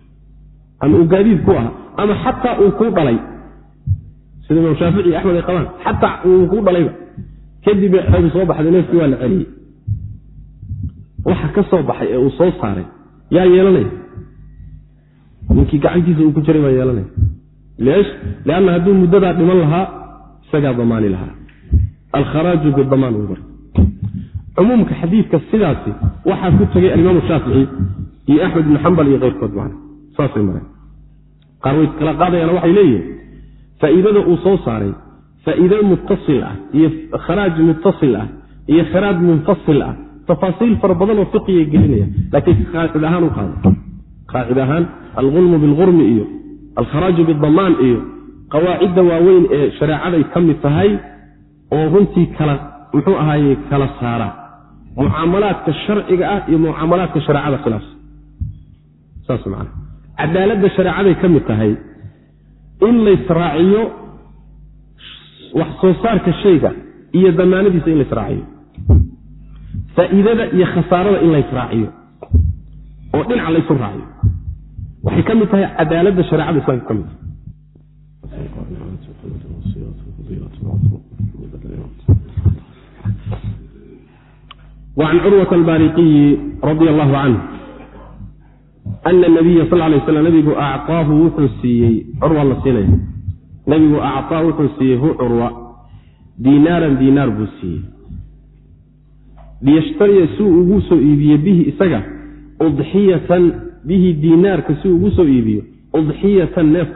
ama xataa uu ku dhalay sida Imam Shaafici Ahmad ay qabaan xataa uu ku dhalayba kadib ceebi soo baxda neefkii waa la celiyay waxa ka soo baxay ee uu soo saaray yaa yeelanay ninkii gacantiisa uu ku jiray waa yeelanay leesh laana hadduu muddada dhiman lahaa isaga damaani lahaa الخراج بالضمان والبر عمومك حديثك السداسي وحا كنت تجي الإمام الشافعي هي أحمد بن حنبل غير قد معنا صاص المرأة قالوا كلا قاضي أنا وحي ليه فإذا أصوص عليه فإذا متصلة هي خراج متصلة هي خراج منفصلة تفاصيل فربضان وفقية جلينية لكن خاعدهان خاعدهان الغلم بالغرم إيو الخراج بالضمان إيو قواعد واوين شريعة كم تهي oo runtii muxuu ahaayay kala saara mucaamalaadka sharciga ah iyo mucaamalaadka shariicada khilaafsan saas macna cadaaladda shariicada ka mid tahay in la israaciyo wax soo saarka shayga iyo damaanadiisa in la israaciyo faa'iidada iyo khasaarada in la israaciyo oo dhinaca la isu raaciyo waxay ka mid tahay cadaaladda shariicada islaamka ka mid وعن عروة البارقي رضي الله عنه أن النبي صلى الله عليه وسلم نبي أعطاه وحسيه عروة الله سنة نبي أعطاه وحسيه عروة دينار بسيه ليشتري سوء سوء به إسجا أضحية به دينار كسوء سوء به أضحية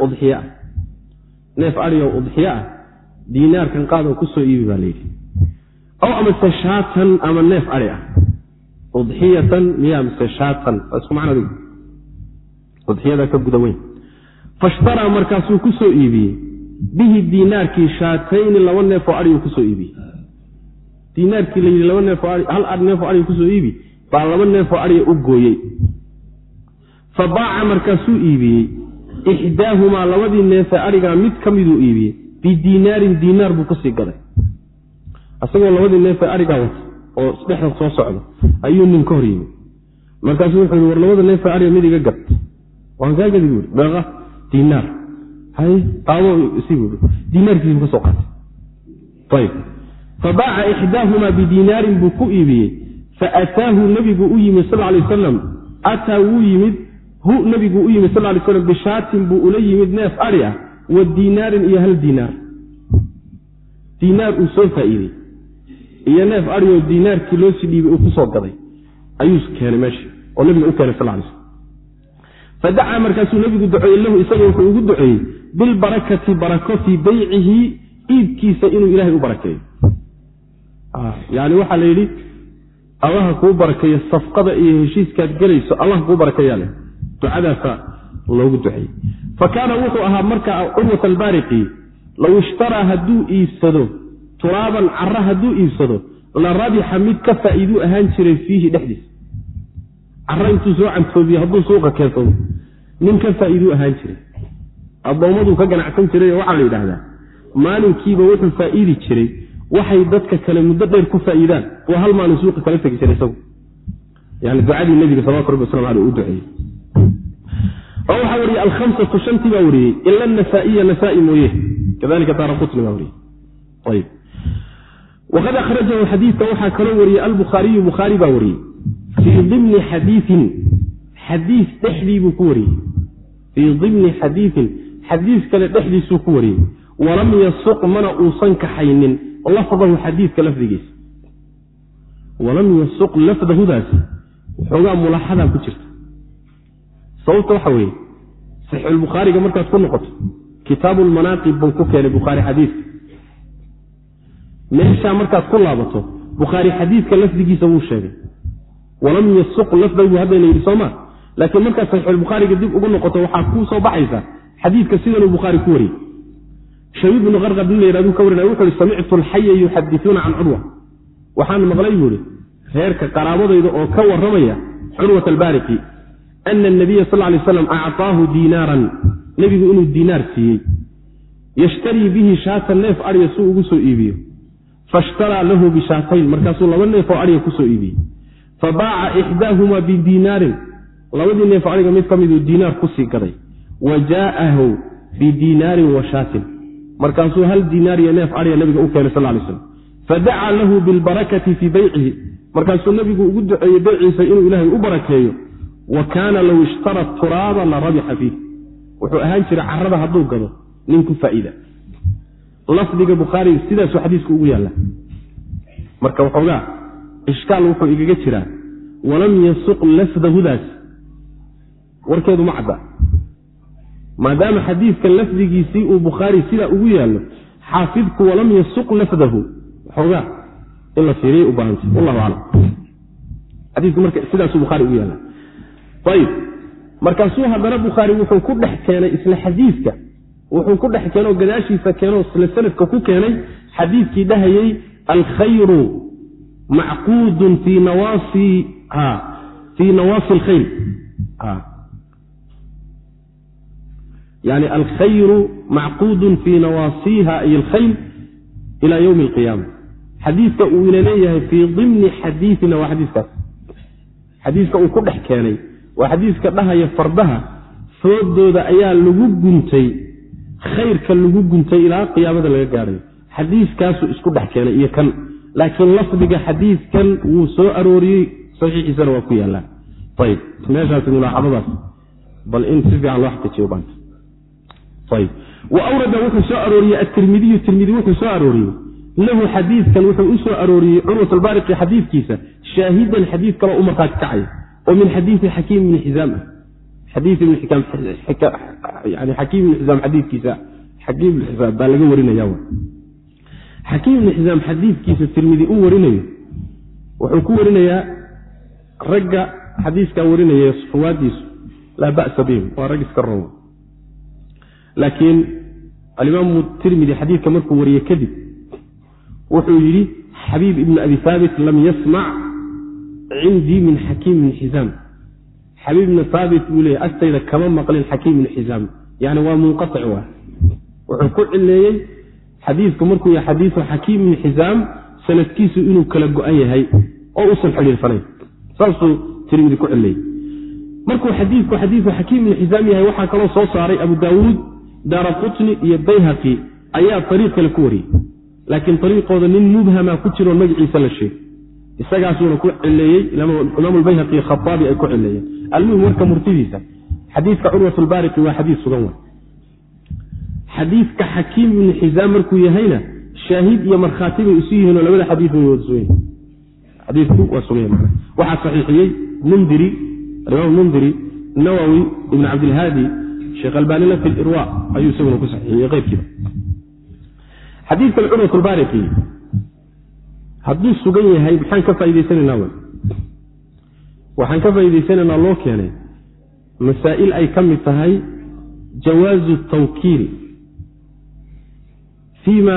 نف أريا أضحية دينار كان قادم كسوء به بالليل أو أمسشاتا أما الناف أريا أضحية مياه مسشاتا أسكم معنا ذلك أضحية ذاك القدوين فاشترى مركاسو كسو إيبي به الدينار كي شاتين لو الناف أريا كسو إيبي دينار كي لو الناف أريا هل الناف أريا كسو إيبي فلو الناف أريا أقوي فباع مركاسو إيبي إحداهما لو الناف أريا مت كمدو إيبي بدينار بقصي قدر asagoo labadii neef ariga wata oo saddexda soo socdo ayuu nin ka horiyay markaasuu wuxuu war labada neef ariga mid iga gad waan ka gadi buur baqa dinar hay qaado si buur dinarkiisu ka soo qaatay طيب فباع احداهما بدينار بكو ايبي فاتاه النبي صلى الله عليه وسلم اتى ويمد هو النبي صلى الله عليه وسلم بشات بوليمد ناف اريا والدينار الى هل دينار وسوف ايدي iyo neef ariyo diinaarkii loo sii dhiibay oo ku soo gaday ayuu keenay meesha oo nabiga u keenay sallallahu alayhi wasallam fada'a markaasuu nabigu duceeyay lahu isagoo wuxuu ugu duceeyay bil barakati bay'ihi iibkiisa inuu ilaahay u barakeeyo yaani waxa la yiri Allah ku barakeeyo safqada iyo heshiiskaad galayso Allah ku barakeeyo ducadaasa loogu duceeyay fakana wuxuu ahaa marka Urwat al-Bariqi law ishtara hadu iibsado turaban carra haduu iibsado la rabiha mid ka faa'iido ahaan jiray fihi dhaxdis carra intuu soo cantoobiyo haduu suuqa keento nin ka faa'iido ahaan jiray adoomadu ka ganacsan jiray waxa la yiraahdaa maalinkiiba wuxuu faa'iidi jiray waxay dadka kale muddo dheer ku faa'iidaan oo hal maalin suuqa kala tagi jiray isagu yani ducadii nabiga sallallahu alayhi wasallam uu duceeyay oo waxa wariye al-khamsatu shanti baa wariyay illa an-nasa'i mooyee kadalika taraqutni baa wariyay طيب وقد أخرجه حديث وحا كروري البخاري باوري في ضمن حديث تحديب كوري في ضمن حديث كان تحديث كوري ولم يسق من أوصنك حين لفظه حديث كلفظه ولم يسق لفظه ذات وحوغا ملاحظة كتير صوته حوي صحيح البخاري كما تكون نقط كتاب المناقب بنكوك البخاري حديث meesha markaad ku laabato bukhari xadiiska lafdigiisa uu sheegay walam yasq lafdahu hada leeyahay Soomaa laakiin marka sahih al-Bukhari dib ugu noqoto waxa ku soo baxaysa xadiiska sida Bukhari ku wariyay Shaybib ibn Gharqad leeyahay ka warinay wuxuu sami'tu al-hayy yuhaddithuna an Urwa waxaan maqlay yuri reerka qaraabadayda oo ka waramaya Urwat al-Bariqi anna an-nabiy sallallahu alayhi wasallam a'taahu dinaran nabigu inuu dinar siiyay yashtari bihi shaatan neef ariya suu ugu soo iibiyo fashtara lahu bi shaatayn markaasuu laba neef oo ariya ku soo iibiyay fabaa'a ihdahuma bi dinarin labadii neef ariga mid kamid uu dinar ku sii gaday wajaahu bi dinarin wa shaatin markaasuu hal dinar iyo neef ariya nabiga u keenay sallallahu alayhi wasallam fada'a lahu bil barakati fi bay'ihi markaasuu nabigu ugu duceeyay bayciisa inuu ilaahay u barakeeyo wa kana law ishtara turaba la rabiha fihi wuxuu ahaan jiray carrada hadduu gado ninku faa'iida lafdiga Bukhari sidaas xadiisku ugu yaala marka waxoogaa ishkaal wuxuu igaga jiraa walam yasuq lafdahu daas warkeedu ma cadda maadaama xadiiska lafdigiisii uu Bukhari sida ugu yaalo xaafidku walam yasuq lafdahu waxoogaa illa fiiriyo u baahan wallahu a'lam xadiisku marka sidaas Bukhari ugu yaala طيب markaasuu hadana Bukhari wuxuu ku dhex keenay isla xadiiska wuxuu ku dhex keenay gadaashiisa keenay isla sanadka ku keenay xadiiskii dhahayay al-khayru ma'qudun fi nawasi al-khayl يعني الخير معقود في نواصيها أي الخيل إلى يوم القيامة حديثك أولانيه في ضمن حديثنا وحديثك حديثك أكد حكاني وحديثك لها يفردها فودود أيها اللقوق خيرك اللقوق إلى قيامة الغاري حديث كاسو اسكد حكاني إيه كان لكن لفظك حديث كان وسوء أروري صحيح سنة وكويا الله طيب ماشي الملاحظات بل إن تبع الله تشيوبان طيب وأورد وحو سأروري الترمذي وحو سأروري له حديث كان وحو سأروري عروة البارقي حديث كيسة شاهدا الحديث كما أمرقات كعي ومن حديث حكيم بن حزام حديث ابن حكام يعني حكيم بن حزام حديث كيسة حكيم بن حزام بالغا ورينا يوم حكيم بن حزام حديث كيسة الترمذي ورينا وحكو ورينا يا رجع حديث كورينا يا صفواديس لا بأس بهم ورجع كرروا لكن الإمام الترمذي حديث كما وريه كذب وحيري حبيب ابن أبي ثابت لم يسمع عندي من حكيم بن حزام حبيب بن ثابت يقول لي أستيذ كمان مقال الحكيم بن حزام يعني هو منقطع وحكول اللي حديث كمركو يا حديث حكيم بن حزام سنة كيسو إنه كلقوا أي هاي أو أصل حديث الفريق صلصوا ترمذي كل اللي مركو حديث حكيم بن حزام هي وحا كلو سو ساري أبو داود دارقطني يبيهقي أي طريق الكوري لكن طريق هذا من مبهمة كتير والمجعي سلشي استقاسون كو عليي لما الإمام البيهقي خطابي أي كو عليي المهم وركا مرتبسة حديث كعروة البارقي وحديث صغوة حديث كحكيم بن حزام مركو يهينا شاهد يمر خاتمي أسيهن ولا حديث يوزوين حديث وصغير معنا واحد صحيحي منذري الإمام المنذري النووي ابن عبد الهادي شيخ الباني في الإرواء أي يسوونه كصحيح غير كده حديث العروة البارقي حديث سجيه هاي بحان كفا إذا سنة الأول وحان كفا إذا سنة الله يعني مسائل أي كم فهي جواز التوكيل فيما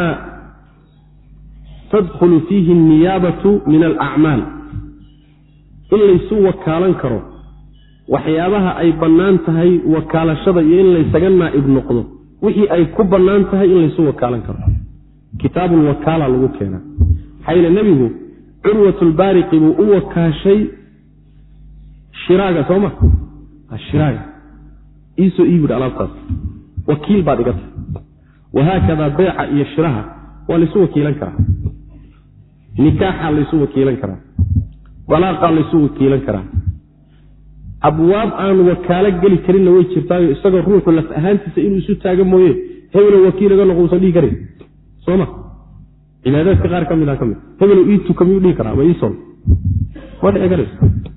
تدخل فيه النيابة من الأعمال إلا يسوى وكالان كرو waxyaabaha ay banaan tahay wakaalashada iyo in la isaga naa'ib noqdo wixii ay ku banaan tahay in la soo wakaalan karo kitaabul wakaala lagu keenaa hayla nabigu urwatul bariqi uu wakaashay shiraaga sooma ashiraaga iso iibir alaabtaas wakiil baad igata وهكذا بيع iyo shiraha waa la soo wakiilan karaa nikaaxa la soo wakiilan karaa balaaqa la soo wakiilan karaa abwaab aan wakaala gali karin way jirtaa isagoo ruuxu laf ahaantiisa inuu isu taaga mooyee hebel wakiilga noqdo dhigi karin sooma ilaadaadka qaar kamid ah hebel uu iitu kamid dhigi karaa way soo wada egaris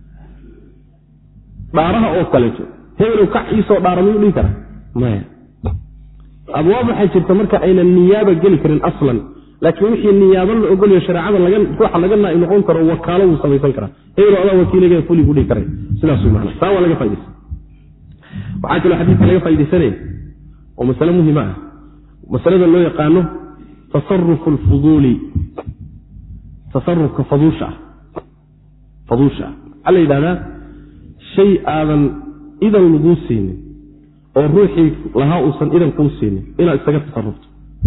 dhaaraha oo kale hebel ka iisoo dhaaramo dhigi karaa maya abwaab waxay jirtaa marka ayna niyaaba gali karin aslan laakiin wixii niyaaba la ogol yahay shariicada ruuxa laga noqon karo wakaalo uu samaysan karaa hebel oo wakiilga fuli u dhigi karay sidaas uu macna taa walaga faa'iideysan waxa kale xadiis laga faa'iideysanay oo mas'ala muhiim ah mas'alada loo yaqaano tasarruf al-fuduli tasarruf fudusha fadusha alla yiraahdaa shay aadan idan lagu siinin oo ruuxii lahaa uusan idan ku siinin ila isaga tasarrufto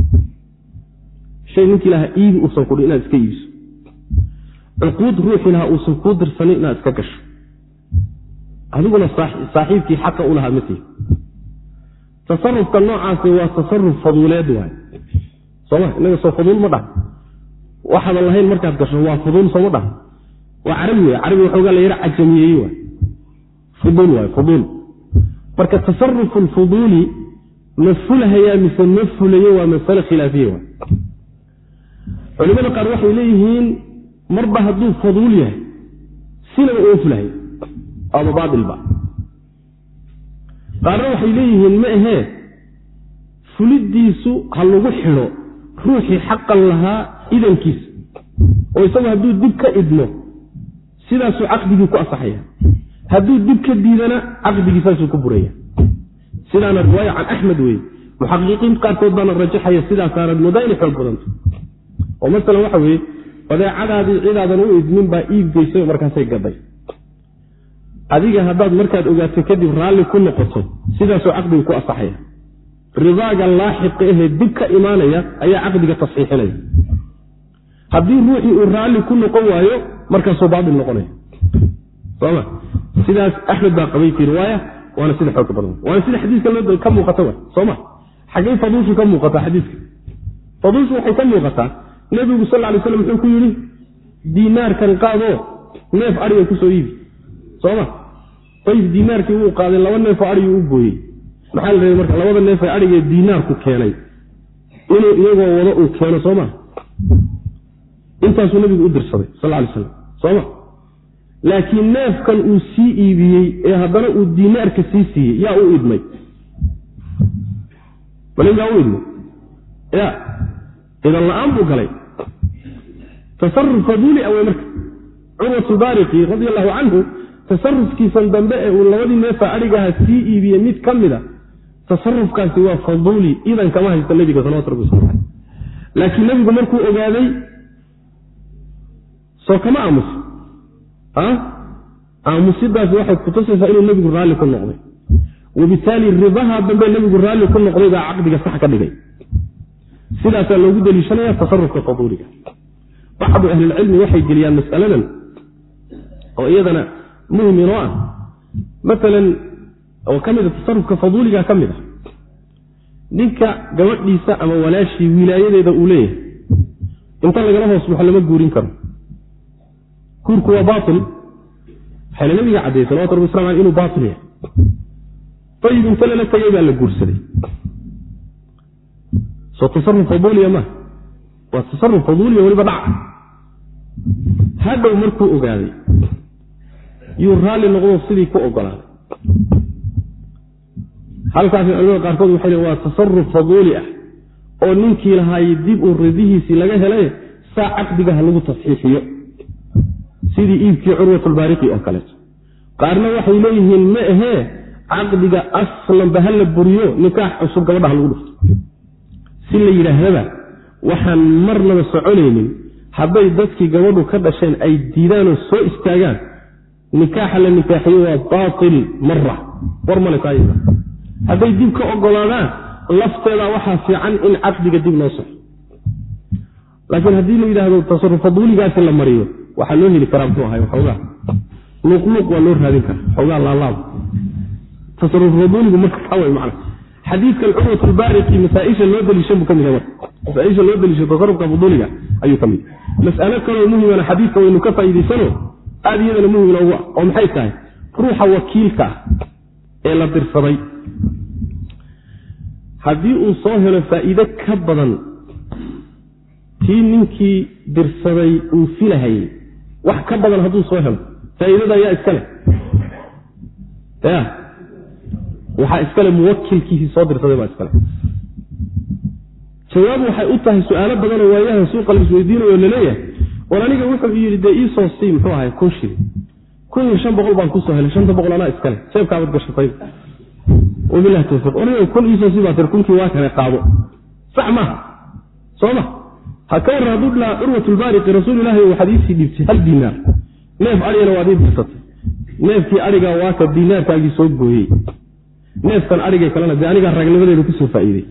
shay ninkii lahaa iib uusan ku dhina iska iibso uquud ruuxii lahaa uusan ku dirsanin ina iska gasho adiguna saaxiibkii xaqa u lahaa mati tasarrufka noocaasi waa tasarruf faduuleed waay soma inaga soo fadul ma dhax waxa la lahayn markaad gasho waa fadul soo ma dhax waa carabi wuxuu la yiri ajamiyay waa fadul marka tasarruf al-fuduli mafulaha ya misal mafulayo waa mas'ala khilaafiye culimada qaar waxay leeyihiin marba haduu fadul yahay sina uu fulahay ama baadil ba qaar waxay leeyihiin ma ahe fulidiisu hal lagu xiro ruuxi xaqan lahaa idankiis oo isagu haduu dib ka idmo sidaas uu aqdigu ku asaxaya haduu dib ka diidana aqdigiisaas ku buraya sidana riwaaya can Ahmad way muhaqqiqiin qaarkood bana rajaxaya sidaas aanad mudayni xog badan oo mesela waxa weey badeecadaadii ciidaadan u idmin baa iibgeysay markaasay gaday adiga haddaad markaad ogaato kadib raalli ku noqoto sidaas uu aqdigu ku asaxaya ridaaga laaxiq ee dib ka imaanaya ayaa aqdiga tasxiixinaya haddii ruuxii uu raalli ku noqon waayo markaasoo baadil noqonaya soma sidaas Ahmed baa qabay fi riwaaya waana sida xoog badan waana sida xadiiska loo ka muuqata soma xagee fadushu ka muuqata xadiiska fadushu waxay ka muuqataa nabigu sallallahu alayhi wasallam wuxuu ku yiri diinaar kan qaado neef ariga ku soo iibi soma qayb diinaarkii uu qaaday laba neef ariga uu gooyay maxaa la leeyahay marka labada neef ariga diinaar ku keenay inuu iyagoo wada uu keeno soma intaasuu nabigu u dirsaday sallallahu alayhi wasallam soma laakiin neefkan uu sii iibiyey ee haddana uu diinaarka sii siiyey yaa u idmay waligaa u idmay ya idan la'aan buu galay tasarruf faduli away marka Umar Tubariqi radiyallahu anhu tasarrufkiisan dambe ee uu labadii neef arigaha sii iibiyey mid kamida tasarrufkaasi waa faduli idan kama haysta nabiga sallallahu alayhi wasallam laakiin nabigu markuu ogaaday soo kama aamus aamusidaas waxay ku tusaysaa inuu nabigu raalli ku noqday وبالتالي ridaha dambe nabigu raalli ku noqday baa aqdiga sax ka dhigay sidaas loogu daliishanaya tasarrufka faduliga bacdu ahli ilmi waxay geliyaan mas'aladan oo iyadana muhiim ah مثلا oo kamid tasarrufka faduliga kamid ninka gabadhiisa ama walaashi wilaayadeeda uu leeyahay inta laga hoos waxa lama guurin karo كورك وباطل حين نبي عدي صلى الله عليه وسلم إنه باطل طيب انت لنا تجيب على الجرسلي ستصرف فضولي ما وتصرف فضولي والبدع هذا مركو أقالي يرهالي النغض الصدي كو أقالي هل تعرف العلوة قارفود وحيلي هو تصرف فضولي أو ننكي لها يديب الرذيه سيلاقها ليه ساعة بقى لغو تصحيحي sidii iibkii Urwatul Baariqi oo kale qaarna waxay leeyihiin ma ahe aqdiga aslan bahal buriyo nikaax cusub gabadha lagu dhufto si la yiraahdaba waxaan marnaba soconaynin haday dadkii gabadhu ka dhasheen ay diidaan oo soo istaagaan nikaax la nikaaxiyo waa baatil marra war ma leeyahay haday dib ka ogolaadaan lafteeda waxa fiican in aqdiga dib loo saxo laakiin hadii la yiraahdo tasarruf faduligaas la mariyo waxa loo heli karaa buu ahay xogaa luqluq waa loo raadin karaa xogaa laalaab tasarruf faduligu marka xaway macna xadiidka Urwatul Baariqi masaa'isha loo dalisho buu kamid yahay masaa'isha loo dalisho tasarrufka faduliga ayuu kamid mas'ala kale muhiim ah xadiidka waynu ka faa'iideysano aad iyadana muhiim oo maxay tahay ruuxa wakiilka ee la dirsaday hadii uu soo helo faa'iido ka badan tii ninkii dirsaday uu filahay wax ka badan haduu soo helo faa'iidada ayaa iska leh waxa iska leh muwakkilkiisa soo dirsaday baa iska leh jawaab waxay u tahay su'aalo badan oo waayaha suuqa la isweydiinayo leeyahay walaniga wuxuu yiri de soo siim muxuu ahay kunshiri 1500 baan ku soo helay 500 ana iska leh jeebka aad gashatay wabillahi tawfiq oo kun soo siibaa kunkii waa kana qaado sax ma soo ma هكذا ردود لا عروة البارق رسول الله وحديثي ديبتي هل دينار neef arigana waad ii dirsatay neefkii ariga waa ka diinaarkaagii soo gooyey neefkan arigay kalena dee anigaa ragnimadeeda kusoo faa'iiday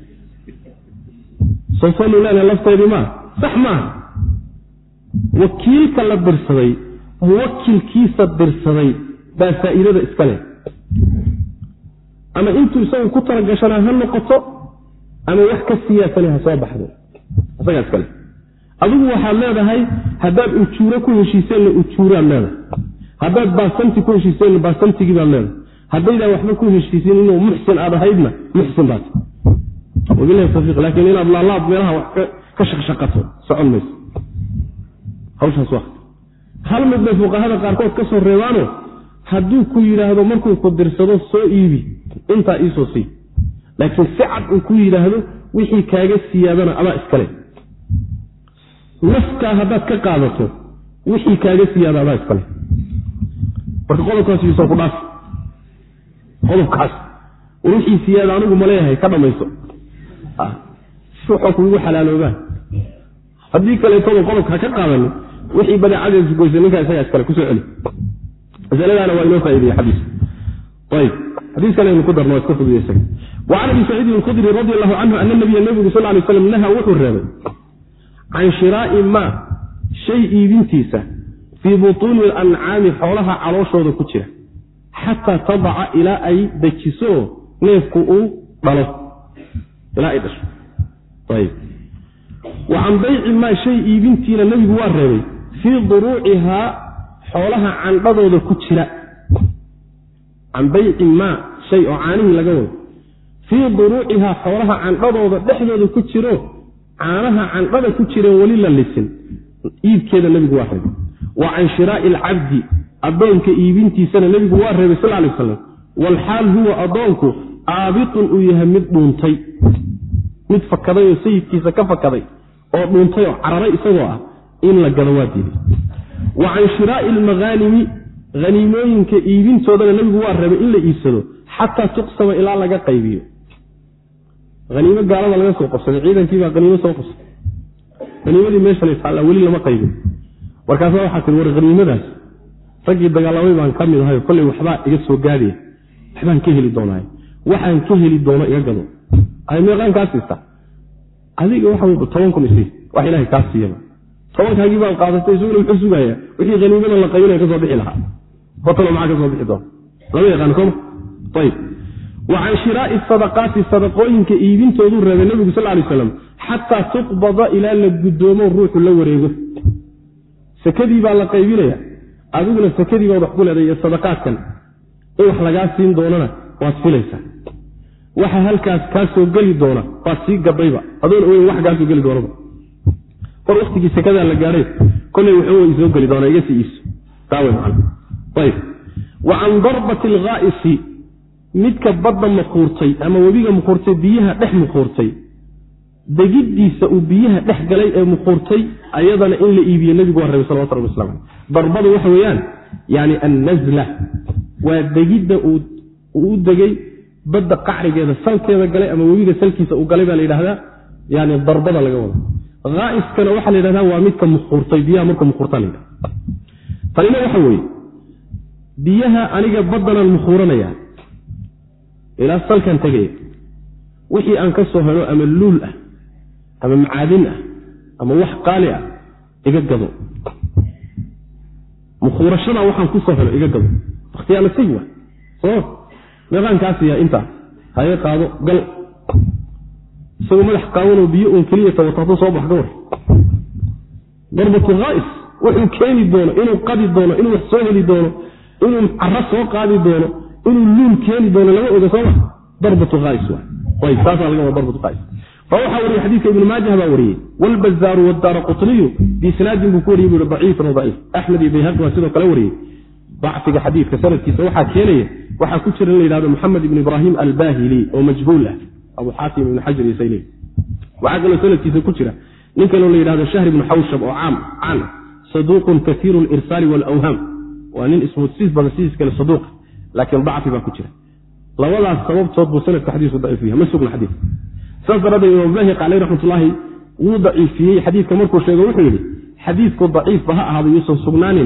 soo leena lafteedii maa sax maaha wakiilka la dirsaday muwakilkiisa dirsaday baa faa'iidada iska leh ama intuu isagu ku talagashanaa ha noqoto ama wax ka siyaasane ha soo baxdo isagaa iska leh adigu waxaad leedahay haddaad ujuuro ku heshiiseenna ujuuraad leedahay haddaad baasanti ku heshiiseenna baasantigii baad leedahay haddaydaan waxba ku heshiisin inuu muxsin aad ahaydna muxsin baad wabilahi tawfiiq laakiin inaad laalaad meelaha wax ka shaqshaqato socon mayso hawshaas waa hal mid bay fuqahada qaarkood ka soo reebaano hadduu ku yidhaahdo markuu ku dirsado soo iibi intaa iisoo sii laakiin si cad uu ku yidhaahdo wixii kaaga siyaadana adaa iskale nafkaa haddaad ka qaadato wixii kaaga siyaada adaa iskale marka qodobkaas yuusan ku dhaaf qodobkaas wixii siyaada anigu ma leeyahay ka dhamayso wuxuu kugu xalaaloobaa haddii kaleetooda qodobka ka qaadano wixii badeecadeesu goysa ninkaa isagaa iskale kusoo celi masaladaana waa inoo faa'iideeye xadiis ayib xadiiskan aynu ku darno waa iska fuduya isaga وعن أبي سعيد الخدري رضي الله عنه أن النبي صلى الله عليه وسلم نهى وحو الرابع عن شراء ما شيء بنتيسة في بطون الأنعام حولها عروش وذا كتيرة حتى تضع إلى أي دكسو نفكو ضلط إلى أي دش طيب وعن بيع ما شيء بنتينا النبي هو الرابع في ضروعها حولها عن بضو ذا كتيرة عن بيع ما شيء عانيه لقوه fii duruucihaa xoolaha candhadooda dhexdooda ku jiro caanaha candhada ku jireen weli la lisin iibkeeda nebigu waa reebay wa can shiraa'i alcabdi addoonka iibintiisana nebigu waa reebay sal alay wasalam walxaal huwa addoonku aabitun uu yahay mid dhuuntay mid fakaday oo sayidkiisa ka fakaday oo dhuuntay oo cararay isagoo ah in la gado waa diiday wa can shiraa'i almaghaanimi haniimooyinka iibintoodana nebigu waa reebay in la iibsado xataa tuqsama ilaa laga qaybiyo haniimo gaalada laga soo qabsaday ciidankiibaa haniimo soo qabsaday haniimadii meesha la taala weli lama qaybin markaasa waxaa tii war haniimadaas raggii dagaalamay baan ka mid ahay kolley waxbaa iga soo gaadaya waxbaan ka heli doonaaye waxaan ka heli doono iga gado ay meeqaan kaa siista adiga waxa 10,000 isii wax ilaahay kaa siiyaba 10,000 baan qaadatay isaguna wuxuu sugayaa wixii haniimada la qaybinaya ka soo bixi lahaa batalo maxaa ka soo bixi doona lama yaqaan koma طيب وعن شراء الصدقات الصدقوين كإيبين تودور ربي النبي صلى الله عليه وسلم حتى تقبض إلى لقدوم الروح اللوريغو سكدي بقى قيبينيا أقول سكدي بقى بحقول هذه الصدقات كان إيه حلقات سين دوننا واسفليسا waxa halkaas ka soo gali doona faasi gabayba adoon oo wax gaar soo gali doona war waqtigii sakada la gaaray kulay wuxuu soo gali doona iga siiis taawan aan tayib wa an darbati al-gha'isi midka badda maqurtay ama wabiga maqurtay biyaha dhex maqurtay dagidiisa uu biyaha dhex galay ee maqurtay ayadana in la iibiyo nabigu warray sallallahu alayhi wasallam darbadu waxa weeyaan yaani an-nazla wa dagidda uu dagay badda qacrigeeda salkeeda galay ama wabiga salkiisa uu galay baa la yiraahdaa yaani darbada laga wada gha'iskana waxa la yiraahdaa waa midka maqurtay biyaha marka maqurtay talina waxa weeye biyaha aniga badana maquranaya ila salkan tagay wixii aan ka soo helo ama luul ah ama macaadin ah ama wax qaali ah iga gado maqurashada waxaan ku soo helo iga gado waqtiyaana saywa soo meeqan kaasiya inta haye qaado gal soo madax qaawano biyo oo kaliya tawato soo bax gawar darbatu ghaa'is wuxuu keeni doono inuu qadi doono inuu wax soo heli doono inuu carra soo qaadi doono inuu luul keeni doono lama oga soo darbatu ghaa'is way taasa laga wada darbatu ghaa'is فوحى وري حديث ابن ماجه باوري والبزار والدارقطني بإسناد بكوري ضعيف وضعيف أحمد بن هب وسيد كلوري ضعف حديث كسرت كيس وحى كينيه وحى كثر اللي هذا محمد بن إبراهيم الباهلي ومجهوله أبو حاتم بن حجر يسيلي وعقل سنة كيس كثر نكلوا اللي هذا الشهر بن حوشب وعام عن صدوق كثير الإرسال والأوهام وأن اسمه السيس بنسيس كان صدوق لكن ضعف بكثر لا ولا السبب صوب سنة حديث ضعيف فيها مسوق الحديث سنة ابن باهق عليه رحمة الله وضعيف فيه حديث كمركو الشيء وحيري حديث ضعيف بها هذا يوسف سبناني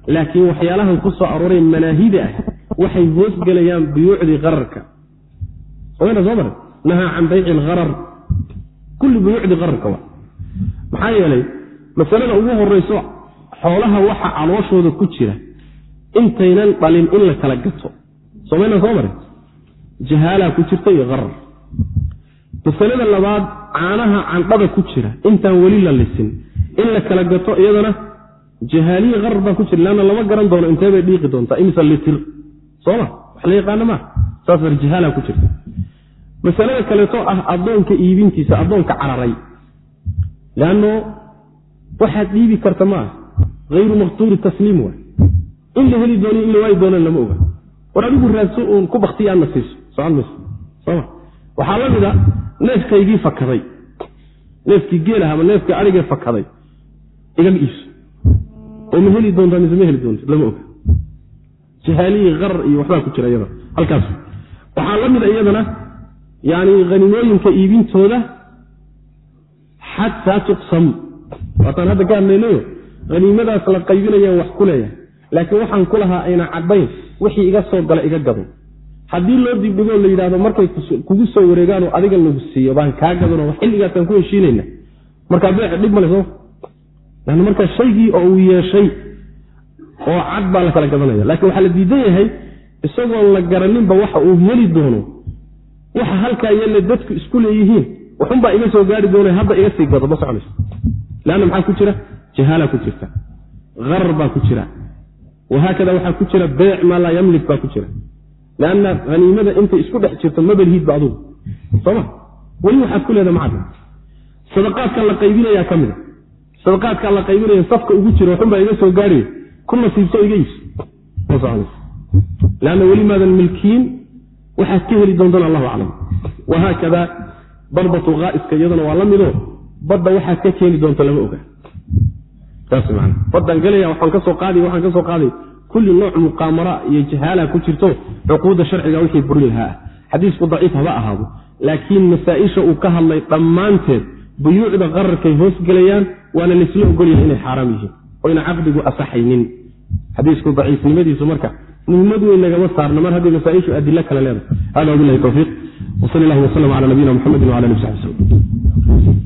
laakiin waxyaalahan ku soo arooray manaahida ah waxay hoos galayaan buyuucdi qararka wayna soo nahaa can bayci algharar kulli buyuucdi qararka waa maxaa yeelay masalada ugu horeyso xoolaha waxa calooshooda ku jira intaynan dhalin in la kala gato soomaalina soo maray jahaala ku jirta iyo qarar masalada labaad caanaha candhada ku jira intaan weli la lisin in la kala gato iyadana jahaaliya qarar baa ku jira laana lama garan doono intee bay dhiiqi doontaa imisa litir sooma wax la yaqaano ma saas war jahaala ku jirta masalada kaleeto ah addoonka iibintiisa addoonka cararay laano waxaad dhiibi karta ma hayru maqtuuri tasliim waa in la heli doono in la waayi doono lama oga war adigu raadso uun ku baktiyaa na siiso socon mayso sooma waxaa la mida neefkaygii fakaday neefkii geelaha ama neefkii arigee fakaday igaga iibso oo ma heli doontaa mise ma heli doonta lama oga jahaaliyi qarar iyo waxbaa ku jira iyada halkaas waxaa la mida iyadana yani hanimooyinka iibintooda xataa tuqsam waataan hadda ka hadlaynayo haniimadaas la qaybinayaan wax ku leeyahay laakiin waxaan ku lahaa ayna caddayn wixii iga soo gala iga gado haddii loo dibdhigoo la yidhaahdo markay kugu soo wareegaanoo adiga lagu siiyo baan kaa gadanoo xilligaasaan ku heshiinayna markaa beeca dhib male soo yani markaa shaygii oo uu yeeshay oo cad baa la kala gadanaya laakiin waxaa la diidan yahay isagoon la garaninba waxa uu heli doono waxa halkaa yeelle dadku isku leeyihiin waxunbaa iga soo gaari doona hadda iga sii gado ma soconayso leanna maxaa ku jira jahaala ku jirta qarar baa ku jira wahaakada waxaa ku jira beec maa laa yamlik baa ku jira leanna haniimada intay isku dhex jirto mabalhiidba adugu sooma weli waxaad ku leedaha macadda sadaqaadkan la qaybinayaa ka mida sadaqaadkaan la qaybinaya safka ugu jira waxunbaa iga soo gaariya ku nasiibso iga iibso ma soconayso leanna weli maadan milkiin waxaad ka heli doontaan allahu aclam wahaakada darbatu haa'iska iyadana waa la midoo badda waxaad ka keeni doonto lama oga saas macna baddaan galaya waxaan ka soo qaaday kulli nooc muqaamara iyo jahaala ku jirto cuquudda sharciga wixii burin lahaa xadiisku daciif haba ahaado laakiin masaa-isha uu ka hadlay dhammaanteed buyuucda qararkay hoos gelayaan waana laysla ogolyahay inay xaaraam yihiin oo ina caqdigu asaxaynin xadiisku daciifnimadiisu marka muhiimad weyn nagama saarna mar haddii masaa-ishu adilo kale leedahay hada wabillahi tawfiiq وصلى الله وسلم على نبينا محمد وعلى اله وصحبه وسلم